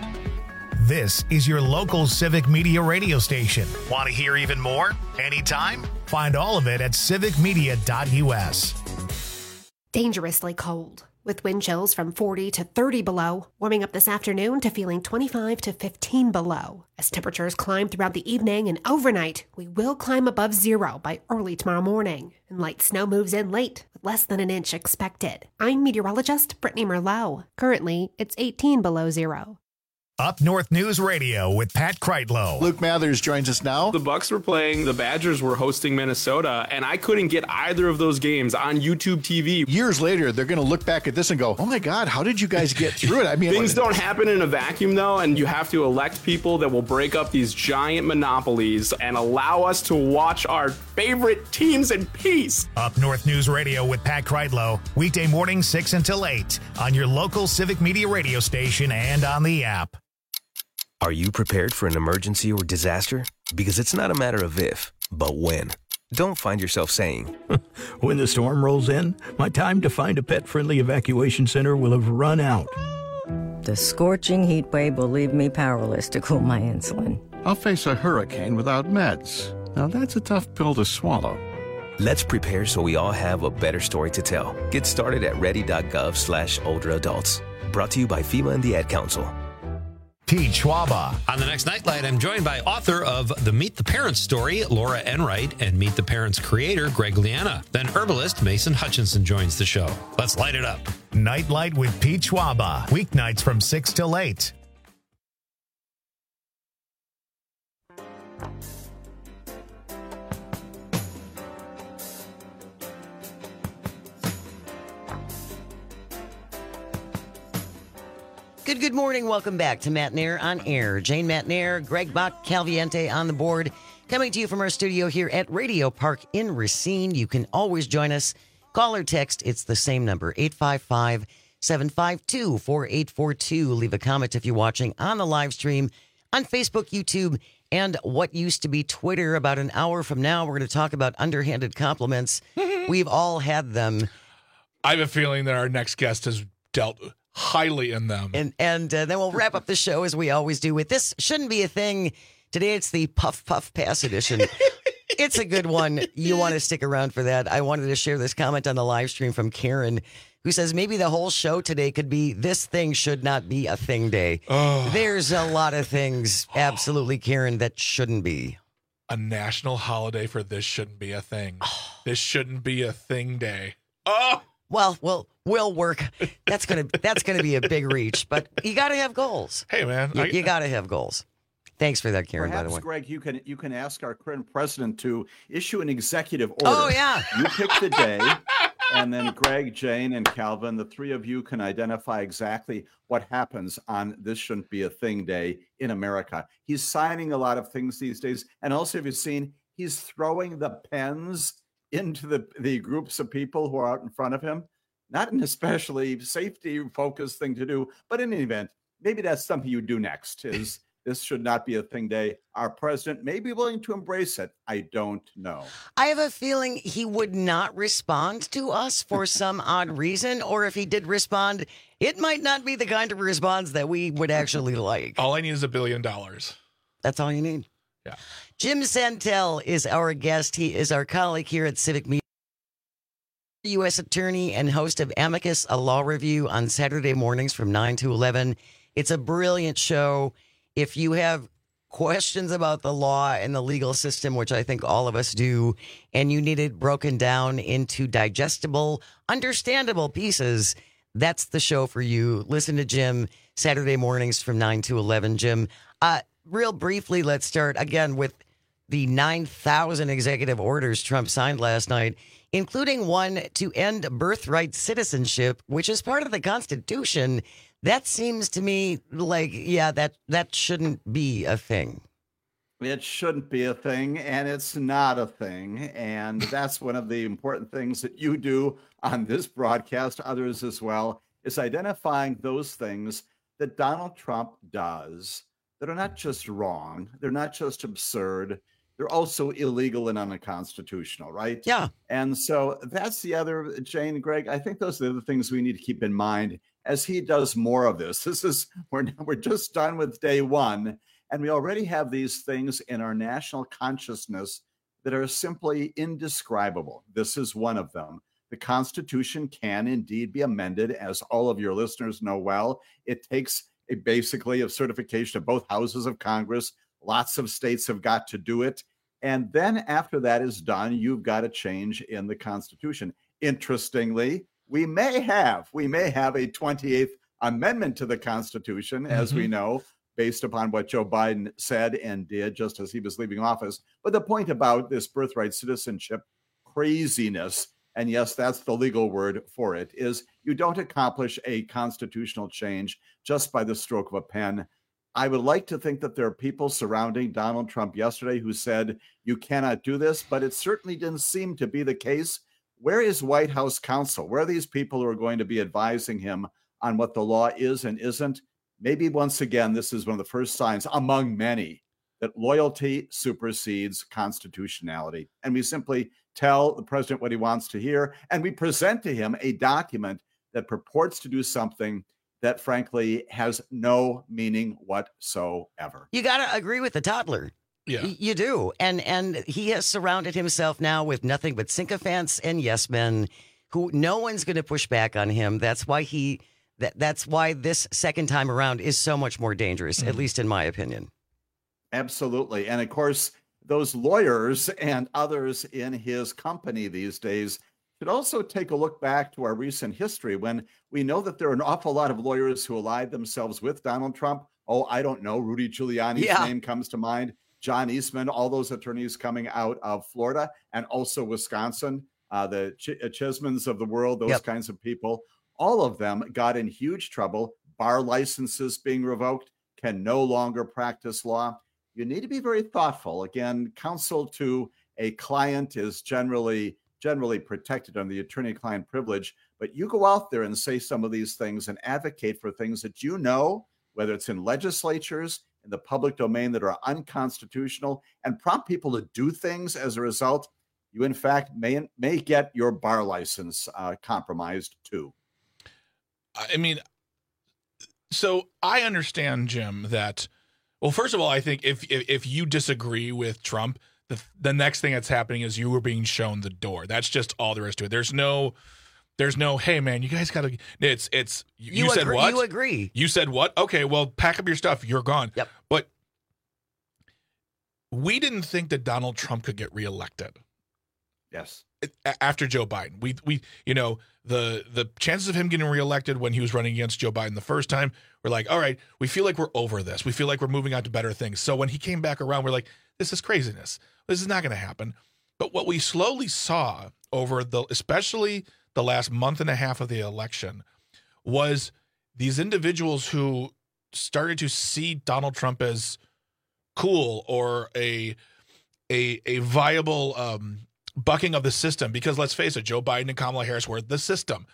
This is your local Civic Media radio station. Want to hear even more? Anytime? Find all of it at civic media dot u s. Dangerously cold, with wind chills from forty to thirty below, warming up this afternoon to feeling twenty-five to fifteen below. As temperatures climb throughout the evening and overnight, we will climb above zero by early tomorrow morning, and light snow moves in late, with less than an inch expected. I'm meteorologist Brittany Merlot. Currently, it's eighteen below zero. Up North News Radio with Pat Kreitlow. Luke Mathers joins us now. The Bucks were playing, the Badgers were hosting Minnesota, and I couldn't get either of those games on YouTube T V. Years later, they're going to look back at this and go, oh my God, how did you guys get through it? I mean, things don't happen in a vacuum, though, and you have to elect people that will break up these giant monopolies and allow us to watch our favorite teams in peace. Up North News Radio with Pat Kreitlow, weekday morning six until eight on your local Civic Media radio station and on the app. Are you prepared for an emergency or disaster? Because it's not a matter of if, but when. Don't find yourself saying, when the storm rolls in, my time to find a pet-friendly evacuation center will have run out. The scorching heat wave will leave me powerless to cool my insulin. I'll face a hurricane without meds. Now that's a tough pill to swallow. Let's prepare so we all have a better story to tell. Get started at ready.gov slash older adults. Brought to you by FEMA and the Ad Council. Pete Schwaba. On the next Nightlight, I'm joined by author of The Meet the Parents story, Laura Enright, and Meet the Parents creator, Greg Liana. Then herbalist Mason Hutchinson joins the show. Let's light it up. Nightlight with Pete Schwaba. Weeknights from six till eight. Good, good morning. Welcome back to Matt Nair on Air. Jane Matt Nair, Greg Bach, Calviente on the board. Coming to you from our studio here at Radio Park in Racine. You can always join us. Call or text. It's the same number, eight five five, seven five two, four eight four two. Leave a comment if you're watching on the live stream on Facebook, YouTube, and what used to be Twitter. About an hour from now, we're going to talk about underhanded compliments. We've all had them. I have a feeling that our next guest has dealt highly in them. And and uh, then we'll wrap up the show as we always do with This Shouldn't Be a Thing. Today it's the Puff Puff Pass edition. It's a good one. You want to stick around for that. I wanted to share this comment on the live stream from Karen, who says maybe the whole show today could be This Thing Should Not Be a Thing Day. Oh. There's a lot of things, absolutely, Karen, that shouldn't be. A national holiday for This Shouldn't Be a Thing. This shouldn't be a thing day. Oh! Well, well, will work. That's gonna that's gonna be a big reach, but you got to have goals. Hey, man, you, I, you got to have goals. Thanks for that, Karen. Perhaps, by the way, Greg, you can you can ask our current president to issue an executive order. Oh yeah, you pick the day, and then Greg, Jane, and Calvin, the three of you can identify exactly what happens on This Shouldn't Be a Thing Day in America. He's signing a lot of things these days, and also, have you seen? He's throwing the pens into the, the groups of people who are out in front of him. Not an especially safety-focused thing to do, but in any event, maybe that's something you do next, is This Should Not Be a Thing Day. Our president may be willing to embrace it. I don't know. I have a feeling he would not respond to us for some odd reason, or if he did respond, it might not be the kind of response that we would actually like. All I need is a billion dollars. That's all you need. Yeah. Jim Santel is our guest. He is our colleague here at Civic Media, U S attorney and host of Amicus, a law review on Saturday mornings from nine to eleven. It's a brilliant show. If you have questions about the law and the legal system, which I think all of us do, and you need it broken down into digestible, understandable pieces, that's the show for you. Listen to Jim Saturday mornings from nine to eleven. Jim, uh, real briefly, let's start again with the nine thousand executive orders Trump signed last night, including one to end birthright citizenship, which is part of the Constitution. That seems to me like, yeah, that, that shouldn't be a thing. It shouldn't be a thing, and it's not a thing. And that's one of the important things that you do on this broadcast, others as well, is identifying those things that Donald Trump does that are not just wrong, they're not just absurd, they're also illegal and unconstitutional, right? Yeah. And so that's the other, Jane, Greg, I think those are the things we need to keep in mind as he does more of this. This is, we're, we're just done with day one, and we already have these things in our national consciousness that are simply indescribable. This is one of them. The Constitution can indeed be amended, as all of your listeners know well. It takes a basically a certification of both houses of Congress. Lots of states have got to do it. And then after that is done, you've got a change in the Constitution. Interestingly, we may have, we may have a twenty-eighth Amendment to the Constitution, mm-hmm. as we know, based upon what Joe Biden said and did just as he was leaving office. But the point about this birthright citizenship craziness, and yes, that's the legal word for it, is you don't accomplish a constitutional change just by the stroke of a pen. I would like to think that there are people surrounding Donald Trump yesterday who said, you cannot do this, but it certainly didn't seem to be the case. Where is White House counsel? Where are these people who are going to be advising him on what the law is and isn't? Maybe once again, this is one of the first signs among many that loyalty supersedes constitutionality. And we simply tell the president what he wants to hear, and we present to him a document that purports to do something that frankly has no meaning whatsoever. You got to agree with the toddler. Yeah, y- you do. And and he has surrounded himself now with nothing but sycophants and yes men who no one's going to push back on him. That's why he that that's why this second time around is so much more dangerous, mm-hmm. at least in my opinion. Absolutely. And of course, those lawyers and others in his company these days should also take a look back to our recent history when we know that there are an awful lot of lawyers who allied themselves with Donald Trump. Oh, I don't know. Rudy Giuliani's yeah. name comes to mind. John Eastman, all those attorneys coming out of Florida and also Wisconsin, uh, the Ch- Chismans of the world, those yep. kinds of people, all of them got in huge trouble. Bar licenses being revoked, can no longer practice law. You need to be very thoughtful. Again, counsel to a client is generally generally protected under the attorney-client privilege. But you go out there and say some of these things and advocate for things that you know, whether it's in legislatures, in the public domain, that are unconstitutional, and prompt people to do things as a result, you in fact may may get your bar license uh, compromised too. I mean, so I understand, Jim, that, well, first of all, I think if if, if you disagree with Trump, the the next thing that's happening is you were being shown the door. That's just all there is to it. There's no, there's no, hey man, you guys got to. It's it's you, You you said agree- what? you agree. You said what? Okay, well, pack up your stuff. You're gone. Yep. But we didn't think that Donald Trump could get reelected. Yes. After Joe Biden, we we you know the the chances of him getting reelected when he was running against Joe Biden the first time, we're like, all right, we feel like we're over this. We feel like we're moving on to better things. So when he came back around, we're like, this is craziness. This is not going to happen. But what we slowly saw over the, especially the last month and a half of the election, was these individuals who started to see Donald Trump as cool or a a a viable um, bucking of the system, because let's face it, Joe Biden and Kamala Harris were the system.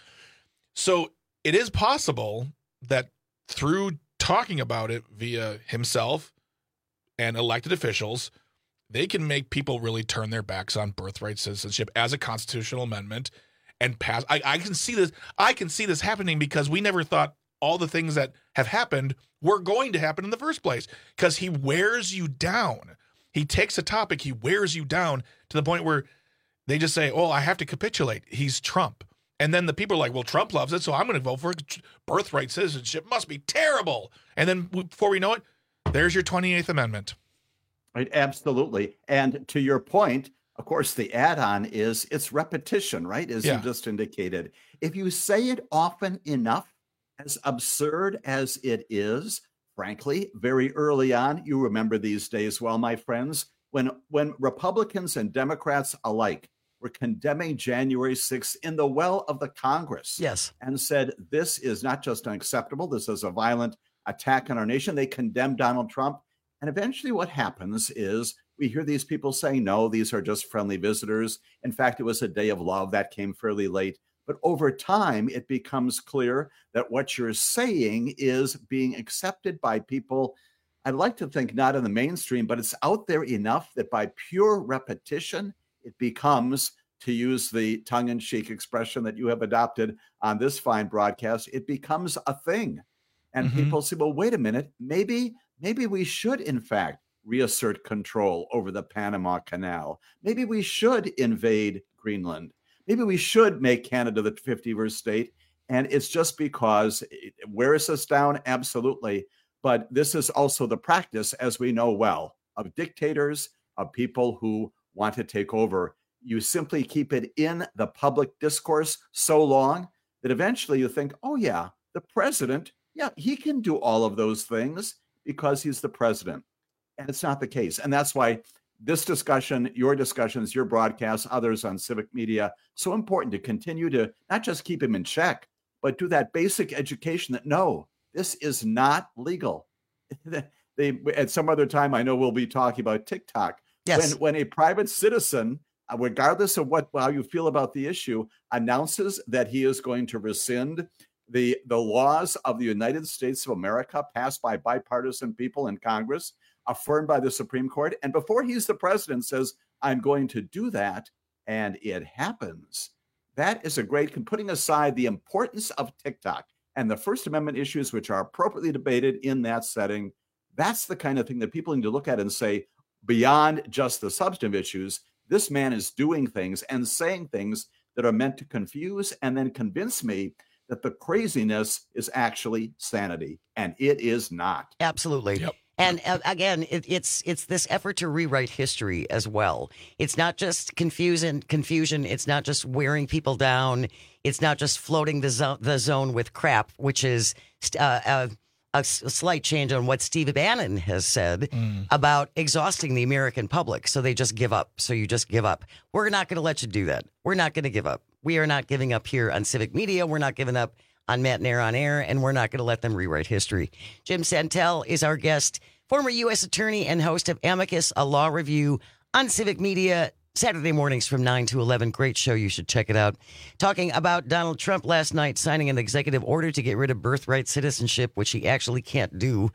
So it is possible that through talking about it via himself and elected officials, they can make people really turn their backs on birthright citizenship as a constitutional amendment and pass. I, I can see this. I can see this happening because we never thought all the things that have happened were going to happen in the first place, because he wears you down. He takes a topic, he wears you down to the point where they just say, oh, I have to capitulate. He's Trump. And then the people are like, well, Trump loves it, so I'm going to vote for it. Birthright citizenship must be terrible. And then before we know it, there's your twenty-eighth Amendment. Right, absolutely. And to your point, of course, the add-on is it's repetition, right? As Yeah. you just indicated. If you say it often enough, as absurd as it is, frankly, very early on, you remember these days well, my friends, when when Republicans and Democrats alike were condemning January sixth in the well of the Congress. Yes. And said, this is not just unacceptable, this is a violent attack on our nation. They condemned Donald Trump. And eventually what happens is we hear these people saying, no, these are just friendly visitors. In fact, it was a day of love that came fairly late. But over time, it becomes clear that what you're saying is being accepted by people, I'd like to think not in the mainstream, but it's out there enough that by pure repetition, it becomes, to use the tongue-in-cheek expression that you have adopted on this fine broadcast, it becomes a thing. And Mhm. people say, well, wait a minute, maybe, maybe we should, in fact, reassert control over the Panama Canal. Maybe we should invade Greenland. Maybe we should make Canada the fifty-first state. And it's just because it wears us down, absolutely. But this is also the practice, as we know well, of dictators, of people who want to take over. You simply keep it in the public discourse so long that eventually you think, oh, yeah, the president, yeah, he can do all of those things because he's the president. And it's not the case. And that's why this discussion, your discussions, your broadcasts, others on civic media, so important to continue to not just keep him in check, but do that basic education that, no, this is not legal. They, at some other time, I know we'll be talking about TikTok. Yes. When, when a private citizen, uh, regardless of what how you feel about the issue, announces that he is going to rescind the, the laws of the United States of America passed by bipartisan people in Congress, affirmed by the Supreme Court, and before he's the president says, I'm going to do that, and it happens. That is a great, putting aside the importance of TikTok and the First Amendment issues, which are appropriately debated in that setting, that's the kind of thing that people need to look at and say, beyond just the substantive issues, this man is doing things and saying things that are meant to confuse and then convince me that the craziness is actually sanity, and it is not. Absolutely. Yep. And uh, again, it, it's it's this effort to rewrite history as well. It's not just confusion. Confusion. It's not just wearing people down. It's not just floating the zone, the zone with crap, which is uh, a, a slight change on what Steve Bannon has said mm. about exhausting the American public. So they just give up. So you just give up. We're not going to let you do that. We're not going to give up. We are not giving up here on Civic Media. We're not giving up on Matt Nair on Air, and we're not going to let them rewrite history. Jim Santel is our guest, former U S attorney and host of Amicus, a law review on Civic Media. Saturday mornings from nine to eleven. Great show. You should check it out. Talking about Donald Trump last night signing an executive order to get rid of birthright citizenship, which he actually can't do.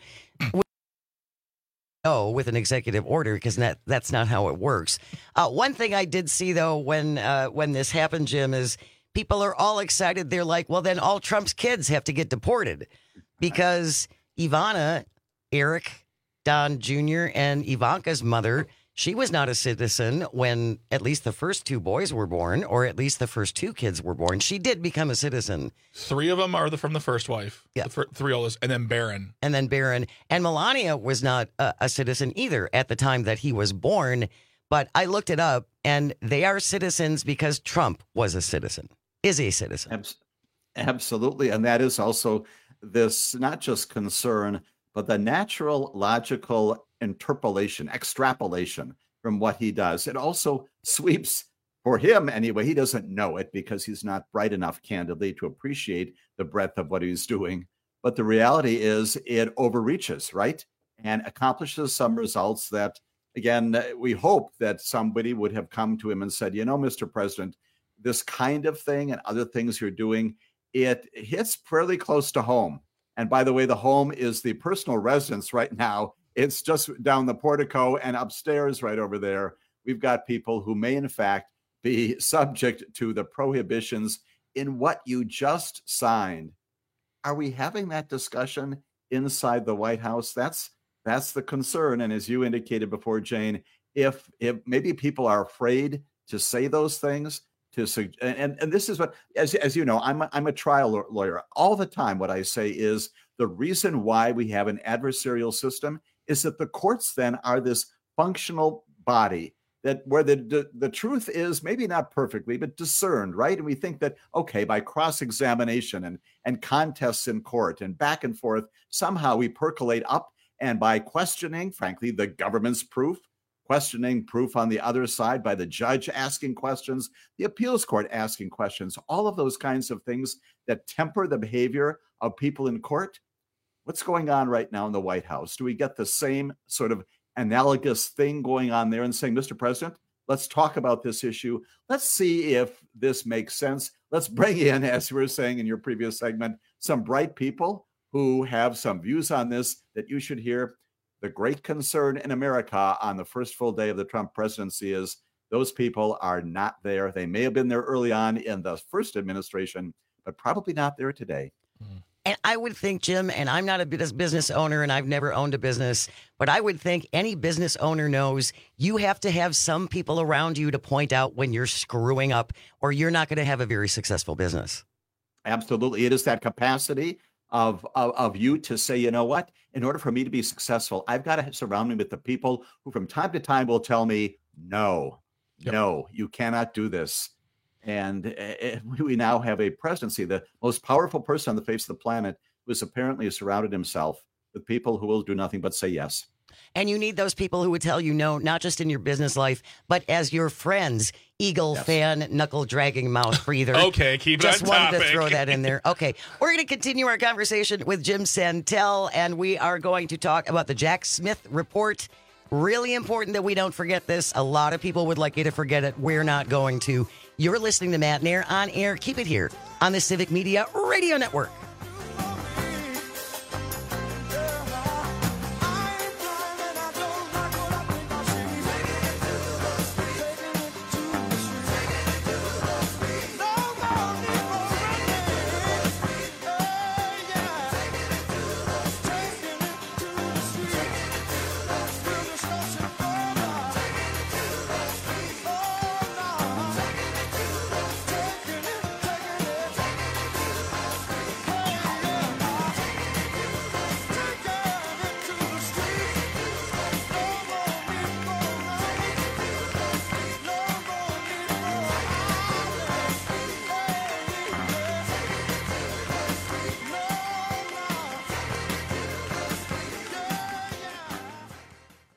No, with an executive order, because that, that's not how it works. Uh, one thing I did see, though, when uh, when this happened, Jim, is people are all excited. They're like, well, then all Trump's kids have to get deported because Ivana, Eric, Don Junior, and Ivanka's mother, she was not a citizen when at least the first two boys were born, or at least the first two kids were born. She did become a citizen. Three of them are the, from the first wife. Yeah. The fir- three oldest, and then Barron. And then Barron. And Melania was not a, a citizen either at the time that he was born. But I looked it up, and they are citizens because Trump was a citizen, is a citizen. Absolutely. And that is also this not just concern, but the natural, logical interpolation, extrapolation from what he does. It also sweeps, for him anyway, he doesn't know it because he's not bright enough, candidly, to appreciate the breadth of what he's doing. But the reality is it overreaches, right? And accomplishes some results that, again, we hope that somebody would have come to him and said, you know, Mister President, this kind of thing and other things you're doing, it hits fairly close to home. And by the way, the home is the personal residence right now. It's just down the portico, and upstairs right over there, we've got people who may in fact be subject to the prohibitions in what you just signed. Are we having that discussion inside the White House? That's that's the concern. And as you indicated before, Jane, if if maybe people are afraid to say those things, to and and this is what, as as you know, I'm a, I'm a trial lawyer. All the time, what I say is the reason why we have an adversarial system is that the courts then are this functional body that where the, the the truth is maybe not perfectly, but discerned, right? And we think that, okay, by cross-examination and, and contests in court and back and forth, somehow we percolate up, and by questioning, frankly, the government's proof, questioning proof on the other side by the judge asking questions, the appeals court asking questions, all of those kinds of things that temper the behavior of people in court. What's going on right now in the White House? Do we get the same sort of analogous thing going on there and saying, Mister President, let's talk about this issue. Let's see if this makes sense. Let's bring in, as you were saying in your previous segment, some bright people who have some views on this that you should hear. The great concern in America on the first full day of the Trump presidency is those people are not there. They may have been there early on in the first administration, but probably not there today. Mm. And I would think, Jim, and I'm not a business owner and I've never owned a business, but I would think any business owner knows you have to have some people around you to point out when you're screwing up, or you're not going to have a very successful business. Absolutely. It is that capacity of, of, of you to say, you know what, in order for me to be successful, I've got to surround me with the people who from time to time will tell me, no, yep. no, you cannot do this. And uh, we now have a presidency, the most powerful person on the face of the planet, who has apparently surrounded himself with people who will do nothing but say yes. And you need those people who would tell you no, not just in your business life, but as your friends. Eagle yes. fan, knuckle dragging mouth breather. Okay, keep it Just on wanted topic. to throw that in there. Okay, we're going to continue our conversation with Jim Santel, and we are going to talk about the Jack Smith report. Really important that we don't forget this. A lot of people would like you to forget it. We're not going to. You're listening to Matt Nair on air. Keep it here on the Civic Media Radio Network.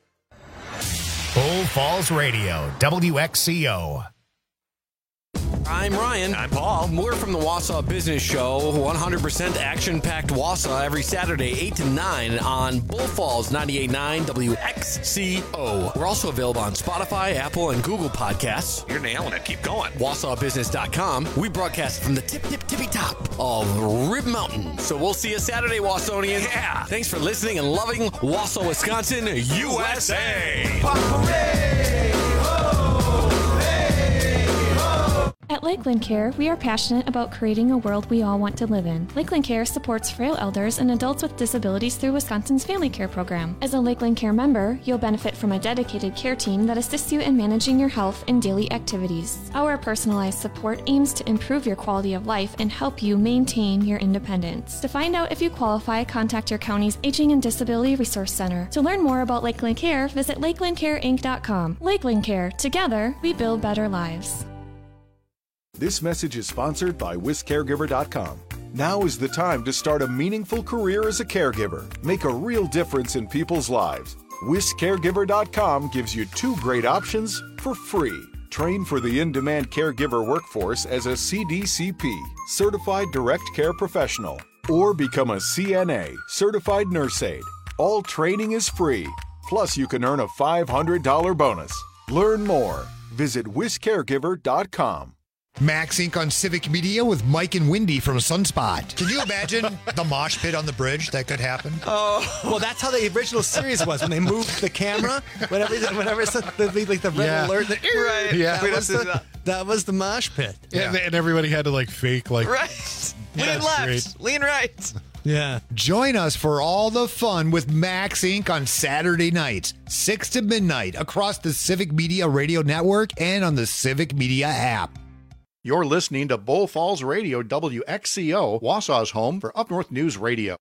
Bull Falls Radio, W X C O. I'm Ryan. I'm Paul. We're from the Wausau Business Show, one hundred percent action-packed Wausau every Saturday, eight to nine on Bull Falls ninety-eight point nine W X C O. We're also available on Spotify, Apple, and Google Podcasts. You're nailing it. Keep going. Wausau Business dot com. We broadcast from the tip, tip, tippy top of Rib Mountain. So we'll see you Saturday, Wausonians. Yeah. Thanks for listening and loving Wausau, Wisconsin, U S A. At Lakeland Care, we are passionate about creating a world we all want to live in. Lakeland Care supports frail elders and adults with disabilities through Wisconsin's Family Care program. As a Lakeland Care member, you'll benefit from a dedicated care team that assists you in managing your health and daily activities. Our personalized support aims to improve your quality of life and help you maintain your independence. To find out if you qualify, contact your county's Aging and Disability Resource Center. To learn more about Lakeland Care, visit lakeland care inc dot com. Lakeland Care. Together, we build better lives. This message is sponsored by Wis Caregiver dot com. Now is the time to start a meaningful career as a caregiver. Make a real difference in people's lives. Wis Caregiver dot com gives you two great options for free. Train for the in-demand caregiver workforce as a C D C P, Certified Direct Care Professional, or become a C N A, Certified Nurse Aide. All training is free. Plus, you can earn a five hundred dollars bonus. Learn more. Visit Wis Caregiver dot com. Max Incorporated on Civic Media with Mike and Wendy from Sunspot. Can you imagine the mosh pit on the bridge that could happen? Oh, well, that's how the original series was when they moved the camera. Whenever, whenever it's the, the, like the red Yeah. alert, the, Right. Yeah, that We was, don't do the, that was the mosh pit. Yeah. And, and everybody had to like fake like Right. Yeah, lean that's left, great. lean right. Yeah. Join us for all the fun with Max Incorporated on Saturday nights, six to midnight, across the Civic Media Radio Network and on the Civic Media app. You're listening to Bull Falls Radio, W X C O, Wausau's home for Up North News Radio.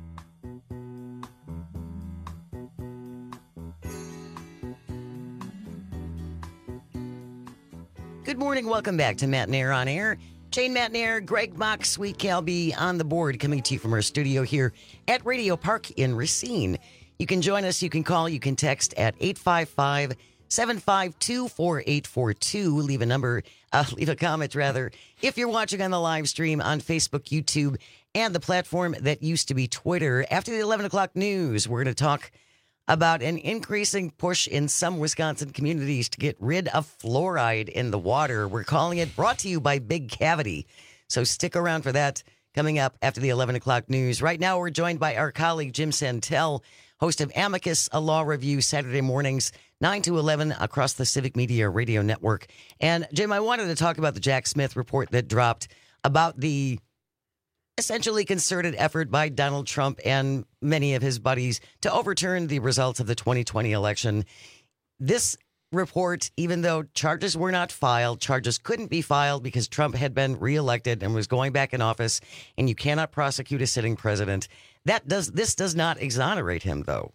Good morning. Welcome back to Matt and Air on Air. Jane Matt and Air, Greg Bach, Sweet Calby on the board, coming to you from our studio here at Radio Park in Racine. You can join us. You can call. You can text at eight five five, seven five two, four eight four two. Leave a number, uh, leave a comment, rather, if you're watching on the live stream on Facebook, YouTube, and the platform that used to be Twitter. After the eleven o'clock news, we're going to talk about an increasing push in some Wisconsin communities to get rid of fluoride in the water. We're calling it Brought to You by Big Cavity. So stick around for that coming up after the eleven o'clock news. Right now, we're joined by our colleague, Jim Santel, host of Amicus, a law review, Saturday mornings, nine to eleven across the Civic Media Radio Network. And, Jim, I wanted to talk about the Jack Smith report that dropped about the essentially concerted effort by Donald Trump and many of his buddies to overturn the results of the twenty twenty election. This report, even though charges were not filed, charges couldn't be filed because Trump had been reelected and was going back in office, and you cannot prosecute a sitting president. That does this does not exonerate him, though.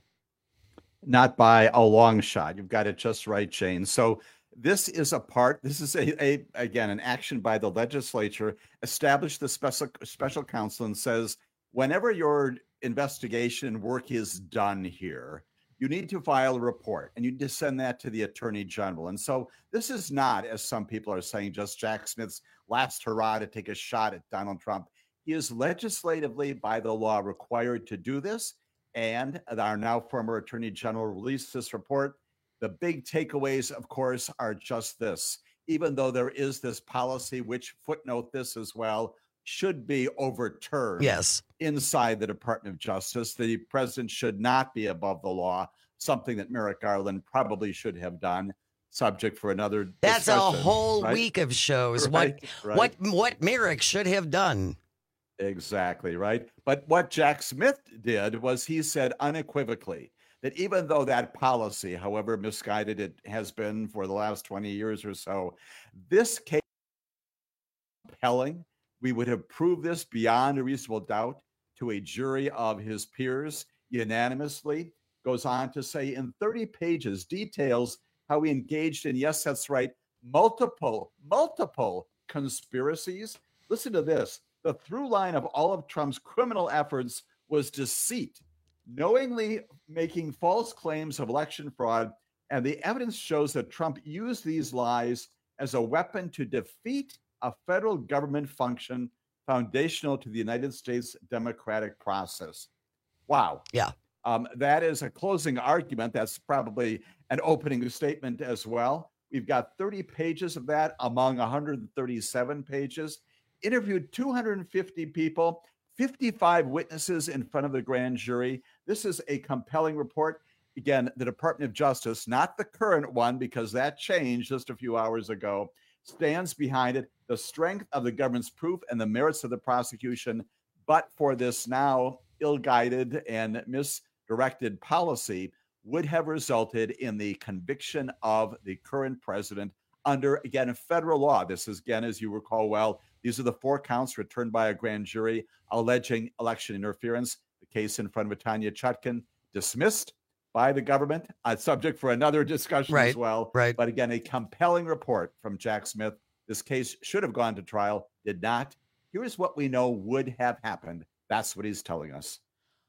Not by a long shot. You've got it just right, Jane. So this is a part, this is a, a again, an action by the legislature, established the special special counsel and says, whenever your investigation work is done here, you need to file a report and you need to send that to the attorney general. And so this is not, as some people are saying, just Jack Smith's last hurrah to take a shot at Donald Trump. He is legislatively, by the law, required to do this. And our now former attorney general released this report. The big takeaways, of course, are just this. Even though there is this policy, which footnote this as well, should be overturned. Yes. Inside the Department of Justice, the president should not be above the law, something that Merrick Garland probably should have done, subject for another That's a discussion, whole right? week of shows. Right, what, right. what, what Merrick should have done. Exactly, right? But what Jack Smith did was he said unequivocally that even though that policy, however misguided it has been for the last twenty years or so, this case is compelling. We would have proved this beyond a reasonable doubt to a jury of his peers unanimously. Goes on to say in thirty pages, details how he engaged in, yes, that's right, multiple, multiple conspiracies. Listen to this. The through line of all of Trump's criminal efforts was deceit, knowingly making false claims of election fraud. And the evidence shows that Trump used these lies as a weapon to defeat a federal government function foundational to the United States democratic process. Wow. Yeah. Um, that is a closing argument. That's probably an opening statement as well. We've got thirty pages of that among one hundred thirty-seven pages. Interviewed two hundred fifty people, fifty-five witnesses in front of the grand jury. This is a compelling report. Again, the Department of Justice, not the current one, because that changed just a few hours ago, stands behind it. The strength of the government's proof and the merits of the prosecution, but for this now ill-guided and misdirected policy, would have resulted in the conviction of the current president under, again, federal law. This is, again, as you recall well, these are the four counts returned by a grand jury alleging election interference. The case in front of Tanya Chutkan dismissed by the government, a subject for another discussion Right, as well. right. But again, a compelling report from Jack Smith. This case should have gone to trial, did not. Here's what we know would have happened. That's what he's telling us.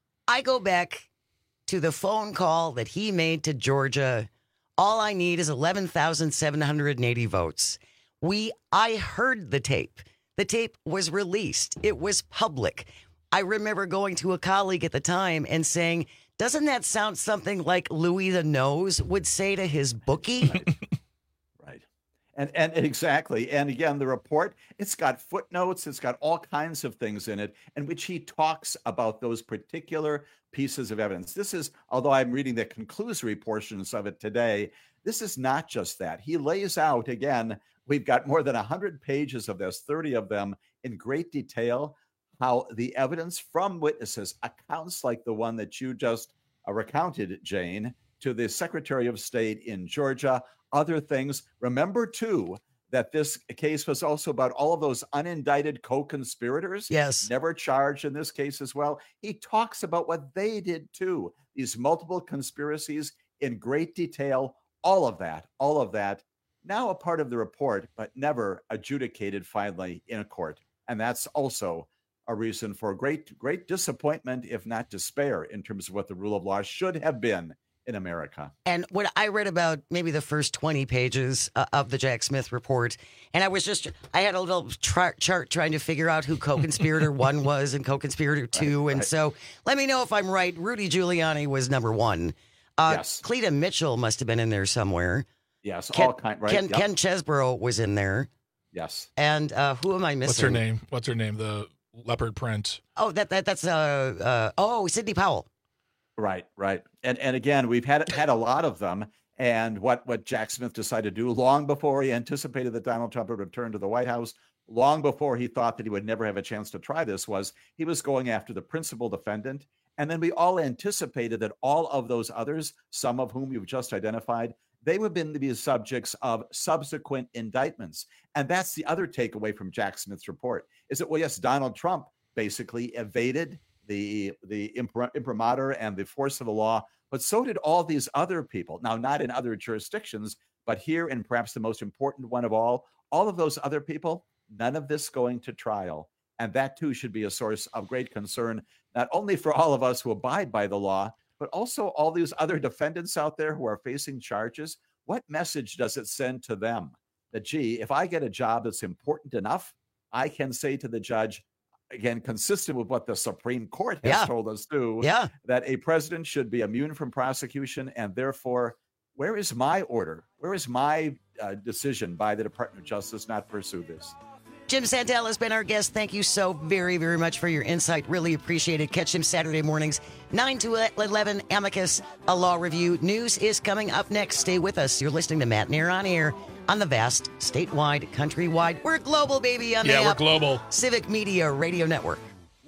I go back to the phone call that he made to Georgia. All I need is eleven thousand seven hundred eighty votes. We, I heard the tape. The tape was released. It was public. I remember going to a colleague at the time and saying, doesn't that sound something like Louis the Nose would say to his bookie? Right. Right. And, and exactly. And again, the report, it's got footnotes. It's got all kinds of things in it in which he talks about those particular pieces of evidence. This is, although I'm reading the conclusory portions of it today, this is not just that. He lays out, again, we've got more than one hundred pages of this, thirty of them in great detail, how the evidence from witnesses, accounts like the one that you just uh, recounted, Jane, to the Secretary of State in Georgia, other things. Remember, too, that this case was also about all of those unindicted co-conspirators. Yes. Never charged in this case as well. He talks about what they did, too. These multiple conspiracies in great detail, all of that, all of that, now a part of the report, but never adjudicated finally in a court. And that's also a reason for great, great disappointment, if not despair, in terms of what the rule of law should have been in America. And when I read about maybe the first twenty pages uh, of the Jack Smith report, and I was just, I had a little tra- chart trying to figure out who co-conspirator one was and co-conspirator two. Right, and right. so let me know if I'm right. Rudy Giuliani was number one. Uh, Yes. Cleta Mitchell must have been in there somewhere. Yes, Ken, all kind, right? Ken, Yep. Ken Chesborough was in there. Yes. And uh, who am I missing? What's her name? What's her name? The leopard print. Oh, that, that that's uh, uh oh, Sidney Powell. Right, right. And and again, we've had had a lot of them. And what, what Jack Smith decided to do long before he anticipated that Donald Trump would return to the White House, long before he thought that he would never have a chance to try this, was he was going after the principal defendant. And then we all anticipated that all of those others, some of whom you've just identified, they would have been the subjects of subsequent indictments. And that's the other takeaway from Jack Smith's report, is that, well, yes, Donald Trump basically evaded the, the impr- imprimatur and the force of the law, but so did all these other people. Now, not in other jurisdictions, but here, and perhaps the most important one of all, all of those other people, none of this going to trial. And that, too, should be a source of great concern, not only for all of us who abide by the law, but also all these other defendants out there who are facing charges. What message does it send to them that, gee, if I get a job that's important enough, I can say to the judge, again, consistent with what the Supreme Court has Yeah. told us to, Yeah. that a president should be immune from prosecution, and therefore, where is my order? Where is my uh, decision by the Department of Justice not to pursue this? Jim Santel has been our guest. Thank you so very, very much for your insight. Really appreciate it. Catch him Saturday mornings, nine to eleven, Amicus, a law review. News is coming up next. Stay with us. You're listening to Matt Nair on Air on the vast, statewide, countrywide. We're global, baby, on the Yeah, we're app. global. Civic Media Radio Network.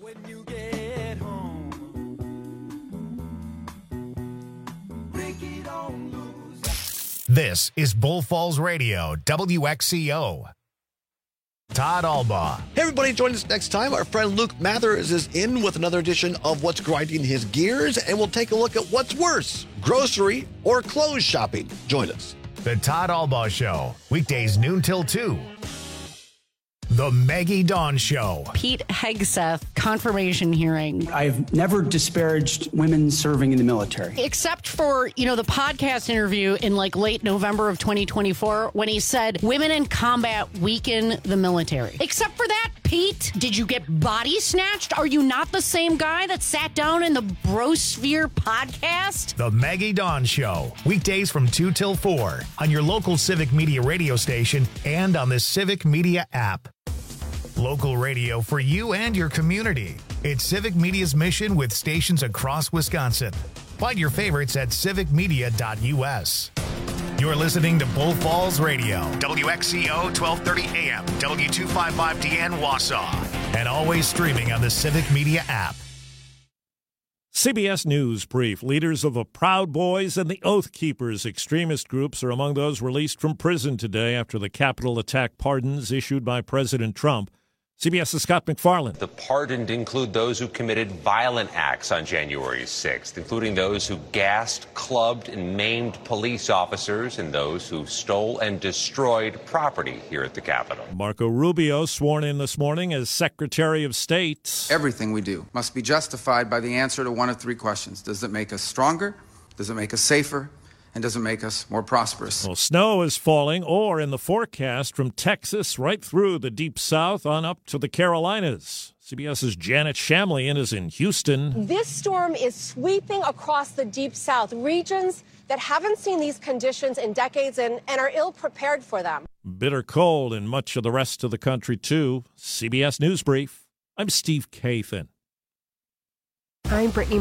This is Bull Falls Radio, W X C O. Todd Albaugh. Hey, everybody, join us next time. Our friend Luke Mathers is in with another edition of What's Grinding His Gears, and we'll take a look at what's worse, grocery or clothes shopping. Join us. The Todd Albaugh Show, weekdays noon till two. The Maggie Dawn Show. Pete Hegseth confirmation hearing. I've never disparaged women serving in the military. Except for, you know, the podcast interview in like late November of twenty twenty-four when he said women in combat weaken the military. Except for that, Pete, did you get body snatched? Are you not the same guy that sat down in the Brosphere podcast? The Maggie Dawn Show. Weekdays from two till four on your local Civic Media radio station and on the Civic Media app. Local radio for you and your community. It's Civic Media's mission with stations across Wisconsin. Find your favorites at civic media dot u s. You're listening to Bull Falls Radio, W X C O twelve thirty A M, W two fifty-five D N Wausau, and always streaming on the Civic Media app. C B S News Brief. Leaders of the Proud Boys and the Oath Keepers extremist groups are among those released from prison today after the Capitol attack pardons issued by President Trump. CBS's Scott McFarland. The pardoned include those who committed violent acts on January sixth, including those who gassed, clubbed, and maimed police officers and those who stole and destroyed property here at the Capitol. Marco Rubio sworn in this morning as Secretary of State. Everything we do must be justified by the answer to one of three questions. Does it make us stronger? Does it make us safer? And does it make us more prosperous? Well, snow is falling, or in the forecast, from Texas right through the Deep South on up to the Carolinas. CBS's Janet Shamlian is in Houston. This storm is sweeping across the Deep South, regions that haven't seen these conditions in decades and, and are ill-prepared for them. Bitter cold in much of the rest of the country, too. C B S News Brief. I'm Steve Kathan. I'm Brittany